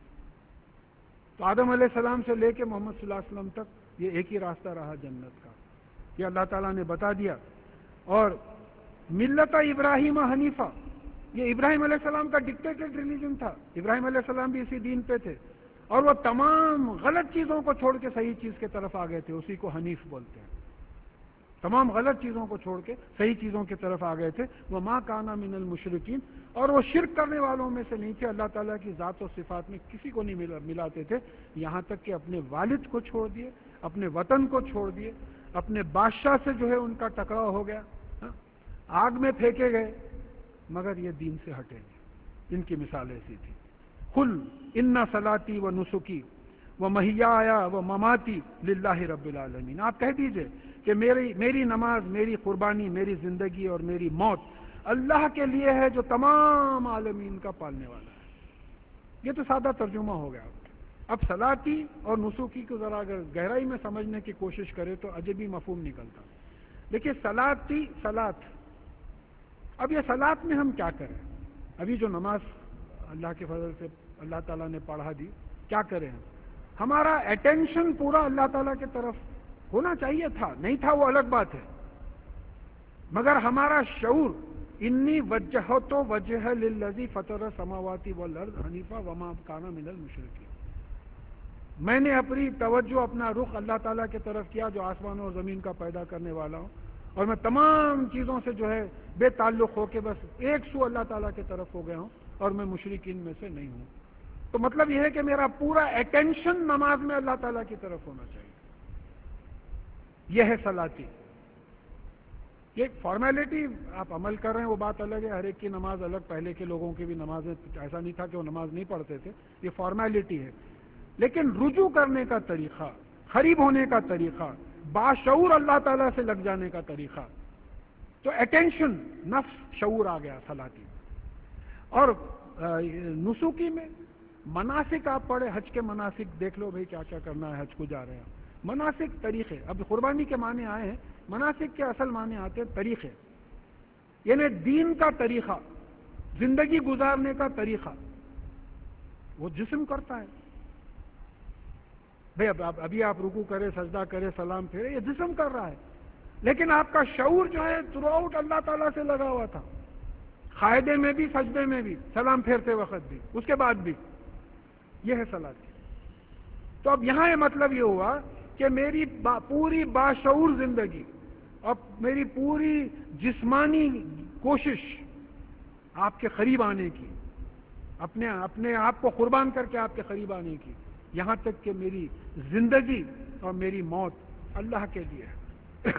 تو آدم علیہ السلام سے لے کے محمد صلی اللہ علیہ وسلم تک یہ ایک ہی راستہ رہا جنت کا، یہ اللہ تعالیٰ نے بتا دیا. اور ملت ابراہیم حنیفہ، یہ ابراہیم علیہ السلام کا ڈکٹیٹڈ ریلیجن تھا. ابراہیم علیہ السلام بھی اسی دین پہ تھے، اور وہ تمام غلط چیزوں کو چھوڑ کے صحیح چیز کی طرف آ گئے تھے. اسی کو حنیف بولتے ہیں. تمام غلط چیزوں کو چھوڑ کے صحیح چیزوں کی طرف آ گئے تھے. وہ ما کانا من المشرکین، اور وہ شرک کرنے والوں میں سے نہیں تھے. اللہ تعالیٰ کی ذات و صفات میں کسی کو نہیں ملا ملاتے تھے، یہاں تک کہ اپنے والد کو چھوڑ دیے، اپنے وطن کو چھوڑ دیے، اپنے بادشاہ سے جو ہے ان کا ٹکراؤ ہو گیا، آگ میں پھینکے گئے، مگر یہ دین سے ہٹے نہیں. ان کی مثال ایسی تھی. قل ان صلاتی و نسکی و محیایا و مماتی للہ رب العالمین. آپ کہہ دیجئے کہ میری میری نماز، میری قربانی، میری زندگی اور میری موت اللہ کے لیے ہے جو تمام عالمین کا پالنے والا ہے. یہ تو سادہ ترجمہ ہو گیا. اب صلاتی اور نسکی کو ذرا اگر گہرائی میں سمجھنے کی کوشش کرے تو عجیب ہی مفہوم نکلتا. دیکھیے صلاتی، صلات، اب یہ صلات میں ہم کیا کریں؟ ابھی جو نماز اللہ کے فضل سے اللہ تعالیٰ نے پڑھا دی، کیا کریں ہم؟ ہمارا اٹینشن پورا اللہ تعالیٰ کی طرف ہونا چاہیے تھا، نہیں تھا وہ الگ بات ہے، مگر ہمارا شعور انی وجہت وجہ للذی فطر السماوات والارض حنیفا وما کان من المشرکین. میں نے اپنی توجہ، اپنا رخ اللہ تعالیٰ کی طرف کیا جو آسمان اور زمین کا پیدا کرنے والا ہوں، اور میں تمام چیزوں سے جو ہے بے تعلق ہو کے بس ایک سو اللہ تعالیٰ کی طرف ہو گیا ہوں، اور میں مشرکین میں سے نہیں ہوں. تو مطلب یہ ہے کہ میرا پورا اٹینشن نماز میں اللہ تعالیٰ کی طرف ہونا چاہیے. یہ ہے صلاتی. یہ ایک فارمیلٹی آپ عمل کر رہے ہیں وہ بات الگ ہے، ہر ایک کی نماز الگ. پہلے کے لوگوں کی بھی نمازیں ایسا نہیں تھا کہ وہ نماز نہیں پڑھتے تھے، یہ فارمیلٹی ہے. لیکن رجوع کرنے کا طریقہ، قریب ہونے کا طریقہ، باشعور اللہ تعالیٰ سے لگ جانے کا طریقہ، تو اٹینشن، نفس، شعور آ گیا صلاتی. اور نسکی میں مناسک آپ پڑھے، حج کے مناسک دیکھ لو بھئی کیا کیا کرنا ہے، حج کو جا رہے ہیں مناسک طریقے. اب قربانی کے معنی آئے ہیں، مناسک کے اصل معنی آتے ہیں طریقے، یعنی دین کا طریقہ، زندگی گزارنے کا طریقہ. وہ جسم کرتا ہے بھئی، اب ابھی آپ رکوع کرے، سجدہ کرے، سلام پھیرے، یہ جسم کر رہا ہے، لیکن آپ کا شعور جو ہے تھرو آؤٹ اللہ تعالیٰ سے لگا ہوا تھا، قاعدے میں بھی، سجدے میں بھی، سلام پھیرتے وقت بھی، اس کے بعد بھی. یہ ہے صلاتی. تو اب یہاں یہ مطلب یہ ہوا کہ میری با پوری باشعور زندگی، اب میری پوری جسمانی کوشش آپ کے قریب آنے کی، اپنے اپنے آپ کو قربان کر کے آپ کے قریب آنے کی، یہاں تک کہ میری زندگی اور میری موت اللہ کے لیے ہے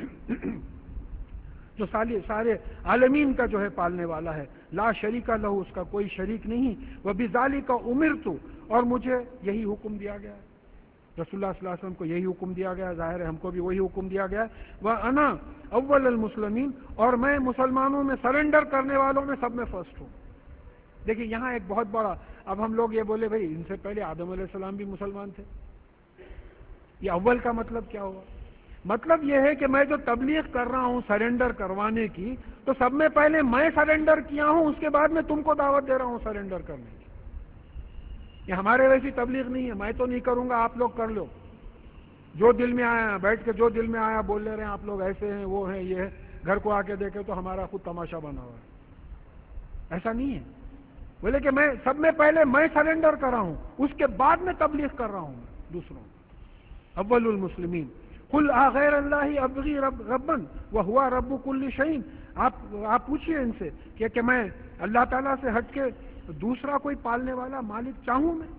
جو سارے عالمین کا جو ہے پالنے والا ہے. لا شریک لہ، اس کا کوئی شریک نہیں. وبذالک امرت، اور مجھے یہی حکم دیا گیا ہے. رسول اللہ صلی اللہ علیہ وسلم کو یہی حکم دیا گیا ہے، ظاہر ہے ہم کو بھی وہی حکم دیا گیا ہے. وَأَنَا أَوَّلُ الْمُسْلِمِينَ، اور میں مسلمانوں میں سرنڈر کرنے والوں میں سب میں فرسٹ ہوں. دیکھیں یہاں ایک بہت بڑا، اب ہم لوگ یہ بولے بھائی ان سے پہلے آدم علیہ السلام بھی مسلمان تھے، یہ اول کا مطلب کیا ہوا؟ مطلب یہ ہے کہ میں جو تبلیغ کر رہا ہوں سرنڈر کروانے کی، تو سب میں پہلے میں سرنڈر کیا ہوں، اس کے بعد میں تم کو دعوت دے رہا ہوں سرنڈر کرنے کی. یہ ہمارے ویسی تبلیغ نہیں ہے، میں تو نہیں کروں گا، آپ لوگ کر لو، جو دل میں آیا بیٹھ کے جو دل میں آیا بول لے رہے ہیں آپ لوگ، ایسے ہیں وہ ہیں یہ ہے، گھر کو آ کے دیکھے تو ہمارا خود تماشا بنا ہوا ہے. ایسا نہیں ہے. بولے کہ میں سب میں پہلے میں سرنڈر کر رہا ہوں، اس کے بعد میں تبلیغ کر رہا ہوں دوسروں. اول المسلمین قل آغیر اللہ ابغی رب ربن وہو رب کل شیء، آپ آپ پوچھئے ان سے کہ کہ میں اللہ تعالیٰ سے ہٹ کے دوسرا کوئی پالنے والا مالک چاہوں میں،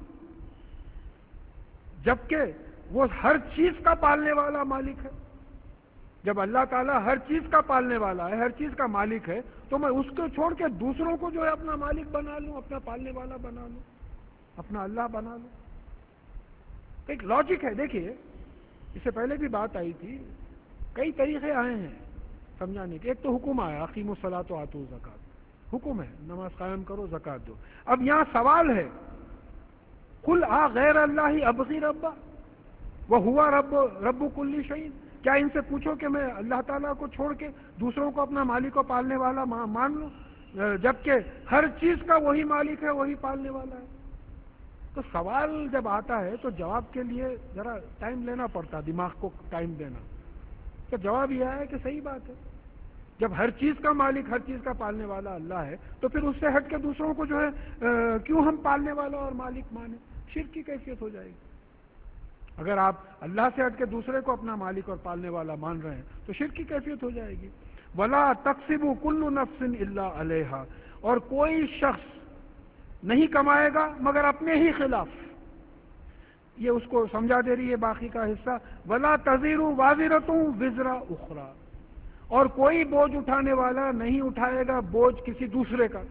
جبکہ وہ ہر چیز کا پالنے والا مالک ہے۔ جب اللہ تعالیٰ ہر چیز کا پالنے والا ہے، ہر چیز کا مالک ہے، تو میں اس کو چھوڑ کے دوسروں کو جو ہے اپنا مالک بنا لوں، اپنا پالنے والا بنا لوں، اپنا اللہ بنا لوں۔ ایک لاجک ہے، دیکھیے اس سے پہلے بھی بات آئی تھی، کئی طریقے آئے ہیں سمجھانے کے۔ ایک تو حکم آیا اقیموا الصلاۃ وآتوا الزکاۃ، حکم ہے نماز قائم کرو، زکات دو۔ اب یہاں سوال ہے قل آغیر اللہ ابغی ربا وہو رب رب کل شیء، کیا ان سے پوچھو کہ میں اللہ تعالیٰ کو چھوڑ کے دوسروں کو اپنا مالک و پالنے والا مان لوں، جبکہ ہر چیز کا وہی مالک ہے، وہی پالنے والا ہے؟ تو سوال جب آتا ہے تو جواب کے لیے ذرا ٹائم لینا پڑتا، دماغ کو ٹائم دینا۔ تو جواب یہ ہے کہ صحیح بات ہے، جب ہر چیز کا مالک، ہر چیز کا پالنے والا اللہ ہے، تو پھر اس سے ہٹ کے دوسروں کو جو ہے کیوں ہم پالنے والا اور مالک مانیں؟ شرک کی کیفیت ہو جائے گی۔ اگر آپ اللہ سے ہٹ کے دوسرے کو اپنا مالک اور پالنے والا مان رہے ہیں تو شرک کی کیفیت ہو جائے گی۔ وَلَا تَكْسِبُ كُلُّ نَفْسٍ إِلَّا عَلَيْهَا، اور کوئی شخص نہیں کمائے گا مگر اپنے ہی خلاف۔ یہ اس کو سمجھا دے رہی ہے باقی کا حصہ، وَلَا تَزِرُ وَازِرَةٌ وِزْرَ أُخْرَى، اور کوئی بوجھ اٹھانے والا نہیں اٹھائے گا بوجھ کسی دوسرے کا،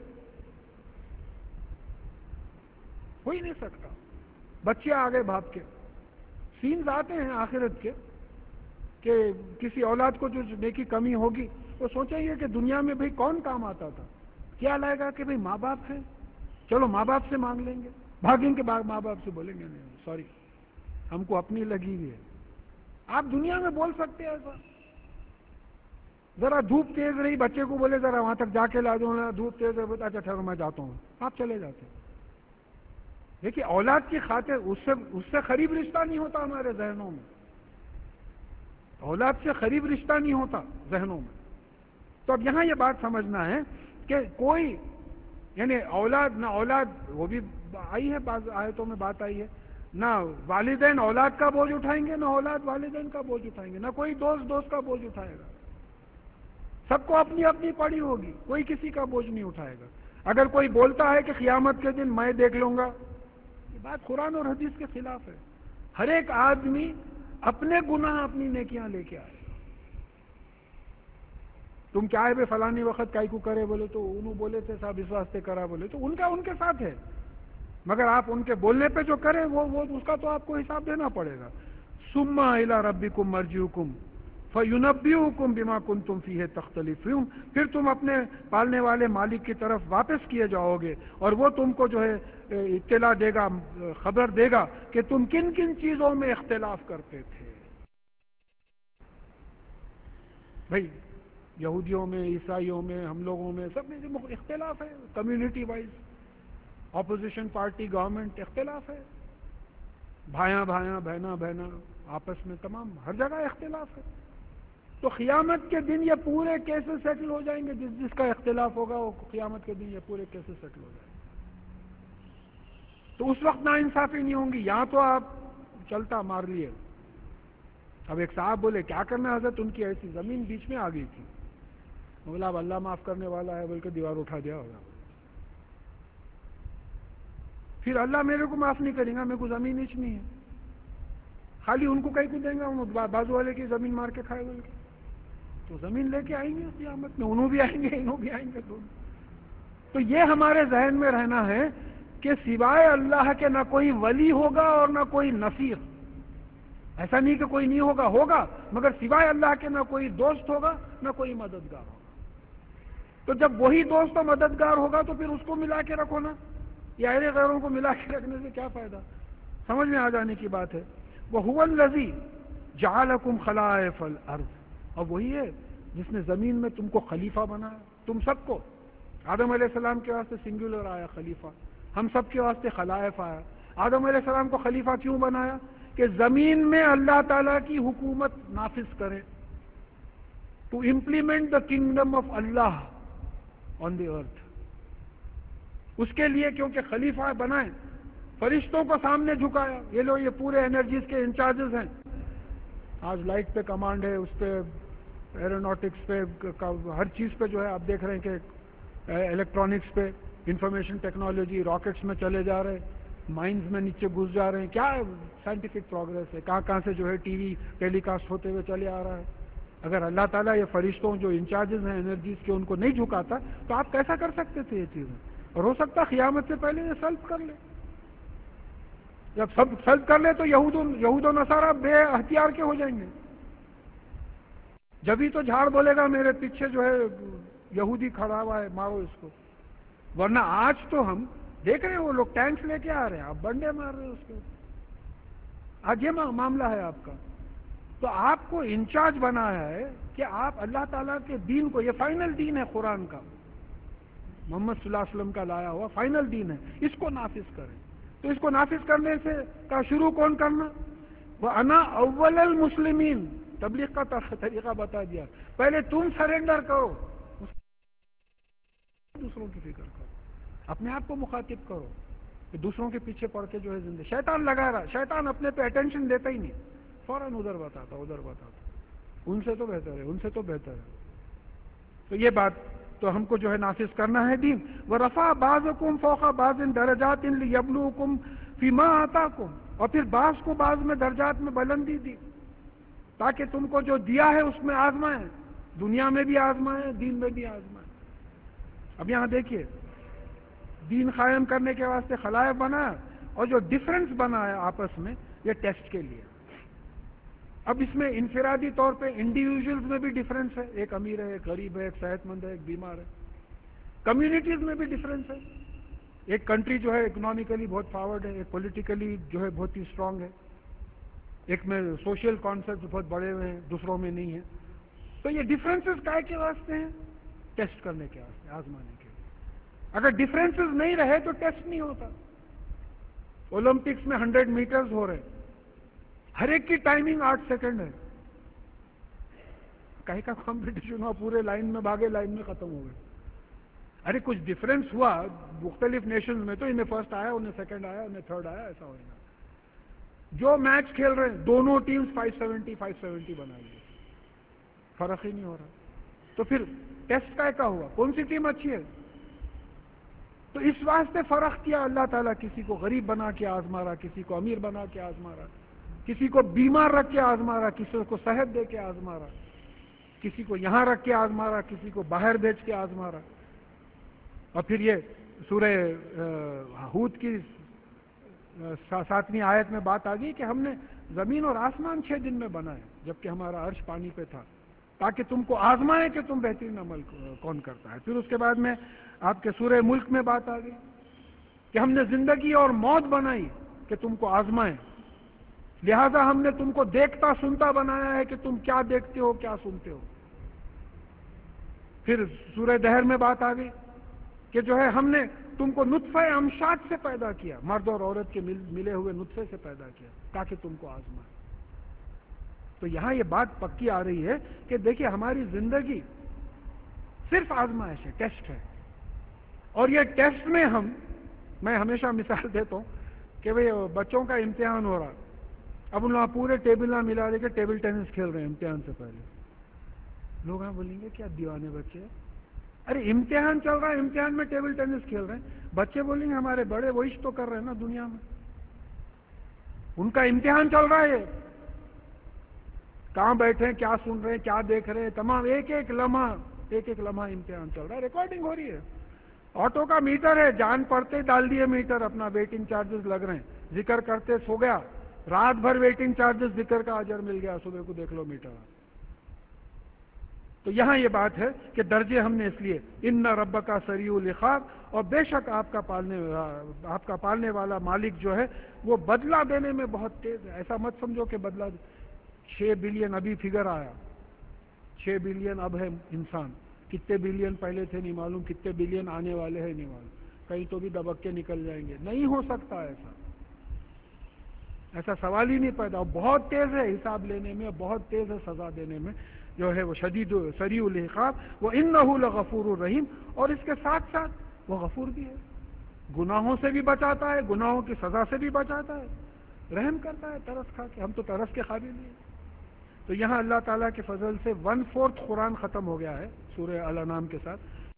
ہو ہی نہیں سکتا۔ بچے آگے باپ کے سینز آتے ہیں آخرت کے کہ کسی اولاد کو جو نیکی کمی ہوگی وہ سوچیں گے کہ دنیا میں بھئی کون کام آتا تھا، کیا لائے گا کہ بھئی ماں باپ ہیں، چلو ماں باپ سے مانگ لیں گے، بھاگیں کے بعد ماں باپ سے بولیں گے نہیں سوری ہم کو اپنی لگی ہوئی ہے۔ آپ دنیا میں بول سکتے ہیں ایسا؟ ذرا دھوپ تیز رہی، بچے کو بولے ذرا وہاں تک جا کے لا دو، دھوپ تیز ہے، اچھا ٹھہرو میں جاتا ہوں، آپ چلے جاتے ہیں۔ دیکھیے اولاد کی خاطر اس سے اس سے قریب رشتہ نہیں ہوتا ہمارے ذہنوں میں، اولاد سے قریب رشتہ نہیں ہوتا ذہنوں میں۔ تو اب یہاں یہ بات سمجھنا ہے کہ کوئی یعنی اولاد نہ اولاد، وہ بھی آئی ہے بعض آیتوں میں بات آئی ہے، نہ والدین اولاد کا بوجھ اٹھائیں گے، نہ اولاد والدین کا بوجھ اٹھائیں گے، نہ کوئی دوست دوست کا بوجھ اٹھائے گا، سب کو اپنی اپنی پڑی ہوگی، کوئی کسی کا بوجھ نہیں اٹھائے گا۔ اگر کوئی بولتا ہے کہ قیامت کے دن میں دیکھ لوں گا، یہ بات قرآن اور حدیث کے خلاف ہے۔ ہر ایک آدمی اپنے گناہ اپنی نیکیاں لے کے آئے گا۔ تم کیا ہے بے فلانی وقت کائی کو کرے بولے تو انہوں بولے تھے صاحب اس واسطے کرا بولے تو ان کا ان کے ساتھ ہے، مگر آپ ان کے بولنے پہ جو کریں وہ وہ اس کا تو آپ کو حساب دینا پڑے گا۔ ثم الی ربکم مرجعکم فینبئکم بما کنتم فیہ تختلفون، پھر تم اپنے پالنے والے مالک کی طرف واپس کیے جاؤ گے اور وہ تم کو جو ہے اطلاع دے گا، خبر دے گا کہ تم کن کن چیزوں میں اختلاف کرتے تھے۔ بھائی یہودیوں میں، عیسائیوں میں، ہم لوگوں میں، سب میں اختلاف ہے، community wise, opposition party, government, اختلاف ہے، بھائیاں بھائیاں، بہنا بہنا، آپس میں تمام ہر جگہ اختلاف ہے۔ تو قیامت کے دن یہ پورے کیسز سیٹل ہو جائیں گے، جس جس کا اختلاف ہوگا وہ قیامت کے دن یہ پورے کیسز سیٹل ہو جائیں گے۔ تو اس وقت نا انصافی نہیں ہوں گی، یہاں تو آپ چلتا مار لیے۔ اب ایک صاحب بولے کیا کرنا حضرت، ان کی ایسی زمین بیچ میں آ گئی تھی، بولا اب اللہ معاف کرنے والا ہے، بلکہ دیوار اٹھا دیا ہوگا، پھر اللہ میرے کو معاف نہیں کرے گا، میرے کو زمین نیچنی ہے، خالی ان کو کہیں کو دیں گا، بازو والے کی زمین مار کے کھائے گا، تو زمین لے کے آئیں گے قیامت میں، انہوں بھی آئیں گے انہوں بھی آئیں گے دونوں۔ تو یہ ہمارے ذہن میں رہنا ہے کہ سوائے اللہ کے نہ کوئی ولی ہوگا اور نہ کوئی نصیر، ایسا نہیں کہ کوئی نہیں ہوگا، ہوگا، مگر سوائے اللہ کے نہ کوئی دوست ہوگا نہ کوئی مددگار ہوگا۔ تو جب وہی دوست و مددگار ہوگا تو پھر اس کو ملا کے رکھو نا، یا ایسے غیروں کو ملا کے رکھنے سے کیا فائدہ؟ سمجھ میں آ جانے کی بات ہے۔ وَهُوَ الَّذِي جَعَلَكُمْ خَلَائِفَ الْأَرْضِ، اور وہی ہے جس نے زمین میں تم کو خلیفہ بنایا، تم سب کو۔ آدم علیہ السلام کے واسطے سنگولر آیا خلیفہ، ہم سب کے واسطے خلائف آیا۔ آدم علیہ السلام کو خلیفہ کیوں بنایا؟ کہ زمین میں اللہ تعالیٰ کی حکومت نافذ کرے، to implement the kingdom of اللہ آن دی ارتھ۔ اس کے لیے کیونکہ خلیفہ بنائے، فرشتوں کو سامنے جھکایا، یہ لو یہ پورے انرجیز کے انچارجز ہیں، آج لائٹ پہ کمانڈ ہے، اس پہ ایروناٹکس پہ، ہر چیز پہ جو ہے آپ دیکھ رہے ہیں کہ الیکٹرانکس پہ، انفارمیشن ٹیکنالوجی، راکٹس میں چلے جا رہے ہیں، مائنز میں نیچے گھس جا رہے ہیں. کیا سائنٹیفک پروگرس ہے، کہاں کہاں سے جو ہے ٹی وی ٹیلی کاسٹ ہوتے ہوئے چلے آ رہا ہے. اگر اللہ تعالیٰ یہ فرشتوں جو انچارجز ہیں انرجیز کے ان کو نہیں جھکاتا تو آپ کیسا کر سکتے تھے یہ چیزیں؟ اور ہو سکتا قیامت سے پہلے یہ سلب کر لے. جب سب سلب کر لے تو یہود یہود و نصارہ بے اختیار کے ہو جائیں گے. جبھی تو جھاڑ بولے گا میرے پیچھے جو ہے یہودی کھڑا ہوا ہے، مارو اس کو. ورنہ آج تو ہم دیکھ رہے ہیں وہ لوگ ٹینکس لے کے آ رہے ہیں، آپ بنڈے مار رہے ہیں اس کو. آج یہ معاملہ ہے آپ کا. تو آپ کو انچارج بنایا ہے کہ آپ اللہ تعالیٰ کے دین کو، یہ فائنل دین ہے قرآن کا، محمد صلی اللہ علیہ وسلم کا لایا ہوا فائنل دین ہے، اس کو نافذ کریں. تو اس کو نافذ کرنے سے کا شروع کون کرنا؟ وہ انا اول المسلمین. تبلیغ کا طریقہ بتا دیا، پہلے تم سرنڈر کرو، دوسروں کی فکر کرو، اپنے آپ کو مخاطب کرو کہ دوسروں کے پیچھے پڑ کے جو ہے زندگی. شیطان لگا رہا، شیطان اپنے پہ اٹینشن دیتا ہی نہیں، فوراً ادھر بتاتا ادھر بتاتا، ان سے تو بہتر ہے، ان سے تو بہتر ہے. تو یہ بات تو ہم کو جو ہے نافذ کرنا ہے دین. وَرَفَعَ بَعْضَكُمْ فَوْقَ بَعْضٍ دَرَجَاتٍ لِيَبْلُوكُمْ فِي مَا آتَاكُمْ. اور پھر بعض کو بعض میں درجات میں بلندی دی تاکہ تم کو جو دیا ہے اس میں آزمائیں، دنیا میں بھی آزمائیں، دین میں بھی آزمائیں. اب یہاں دیکھیے، دین قائم کرنے کے واسطے خلائق بنایا، اور جو ڈفرنس بنا ہے آپس میں یہ ٹیسٹ کے لیے. اب اس میں انفرادی طور پہ انڈیویجولز میں بھی ڈفرنس ہے، ایک امیر ہے، ایک غریب ہے، ایک صحت مند ہے، ایک بیمار ہے. کمیونٹیز میں بھی ڈفرنس ہے، ایک کنٹری جو ہے اکنامکلی بہت فارورڈ ہے، ایک پولیٹیکلی جو ہے بہت ہی اسٹرانگ ہے، ایک میں سوشل کانسیپٹ بہت بڑے ہوئے ہیں، دوسروں میں نہیں ہے. تو یہ ڈفرینسز کائے کے واسطے ہیں؟ ٹیسٹ کرنے کے واسطے، آزمانے کے لیے. اگر ڈفرینسز نہیں رہے تو ٹیسٹ نہیں ہوتا. اولمپکس میں ہنڈریڈ میٹرز ہو رہے ہیں، ہر ایک کی ٹائمنگ آٹھ سیکنڈ ہے. کہیں کا کمپٹیشن ہوا، پورے لائن میں بھاگے، لائن میں ختم ہو گئے. ارے کچھ ڈفرینس ہوا مختلف نیشنز میں تو انہیں فرسٹ آیا، انہیں سیکنڈ آیا، انہیں تھرڈ آیا، ایسا ہوئے گا. جو میچ کھیل رہے ہیں دونوں teams five seventy five seventy بنائی ہے، فرق ہی نہیں ہو رہا. تو پھر ٹیسٹ کا کیا ہوا؟ کون سی ٹیم اچھی ہے؟ تو اس واسطے فرق کیا اللہ تعالیٰ، کسی کو غریب بنا کے آزما رہا، کسی کو امیر بنا کے آزما رہا، کسی کو بیمار رکھ کے آزما رہا، کسی کو صحت دے کے آزما رہا، کسی کو یہاں رکھ کے آزما رہا، کسی کو باہر بھیج کے آزما رہا. اور پھر یہ سورہ ہود کی ساتویں آیت میں بات آ گئی کہ ہم نے زمین اور آسمان چھ دن میں بنائے جبکہ ہمارا عرش پانی پہ تھا، تاکہ تم کو آزمائے کہ تم بہترین عمل کون کرتا ہے. پھر اس کے بعد میں آپ کے سورہ ملک میں بات آ گئی کہ ہم نے زندگی اور موت بنائی کہ تم کو آزمائیں، لہذا ہم نے تم کو دیکھتا سنتا بنایا ہے کہ تم کیا دیکھتے ہو کیا سنتے ہو. پھر سورہ دہر میں بات آ گئی کہ جو ہے ہم نے تم کو نطفہ امشاج سے پیدا کیا، مرد اور عورت کے ملے ہوئے نطفے سے پیدا کیا تاکہ تم کو آزمائے. تو یہاں یہ بات پکی آ رہی ہے کہ دیکھیے ہماری زندگی صرف آزمائش ہے، ٹیسٹ ہے. اور یہ ٹیسٹ میں ہم، میں ہمیشہ مثال دیتا ہوں کہ بھئی بچوں کا امتحان ہو رہا، اب ان لوگ پورے ٹیبل نہ ملا دے کے ٹیبل ٹینس کھیل رہے ہیں امتحان سے پہلے. لوگ ہاں بولیں گے کیا دیوانے بچے ہیں. ارے امتحان چل رہا ہے، امتحان میں ٹیبل ٹینس کھیل رہے ہیں. بچے بولیں گے ہمارے بڑے وہی تو کر رہے ہیں نا دنیا میں، ان کا امتحان چل رہا ہے، کہاں بیٹھے ہیں، کیا سن رہے ہیں، کیا دیکھ رہے ہیں، تمام ایک ایک لمحہ ایک ایک لمحہ امتحان چل رہا ہے، ریکارڈنگ ہو رہی ہے. آٹو کا میٹر ہے، جان پڑتے ڈال دیے میٹر، اپنا ویٹنگ چارجز لگ رہے ہیں، ذکر کرتے سو گیا، رات بھر ویٹنگ چارجز، ذکر کا اجر مل گیا، صبح کو دیکھ لو میٹر. تو یہاں یہ بات ہے کہ درجے ہم نے اس لیے ان ربک سریع العقاب، اور بے شک آپ کا پالنے آپ کا پالنے والا مالک جو ہے وہ بدلہ دینے میں بہت تیز ہے. ایسا مت سمجھو کہ بدلہ، چھ بلین ابھی فگر آیا، چھ بلین اب ہے انسان، کتنے بلین پہلے تھے نہیں معلوم، کتنے بلین آنے والے ہیں نہیں معلوم، کہیں تو بھی دبک کے نکل جائیں گے. نہیں ہو سکتا ایسا، ایسا سوال ہی نہیں پیدا. بہت تیز ہے حساب لینے میں، بہت تیز ہے سزا دینے میں، جو ہے وہ شدید سریع العقاب. وَإِنَّهُ لَغَفُورٌ رَحِيمٌ، اور اس کے ساتھ ساتھ وہ غفور بھی ہے، گناہوں سے بھی بچاتا ہے، گناہوں کی سزا سے بھی بچاتا ہے، رحم کرتا ہے ترس کھا کے. ہم تو ترس کے قابل نہیں ہیں. تو یہاں اللہ تعالیٰ کے فضل سے ون فورتھ قرآن ختم ہو گیا ہے سورہ الانعام کے ساتھ.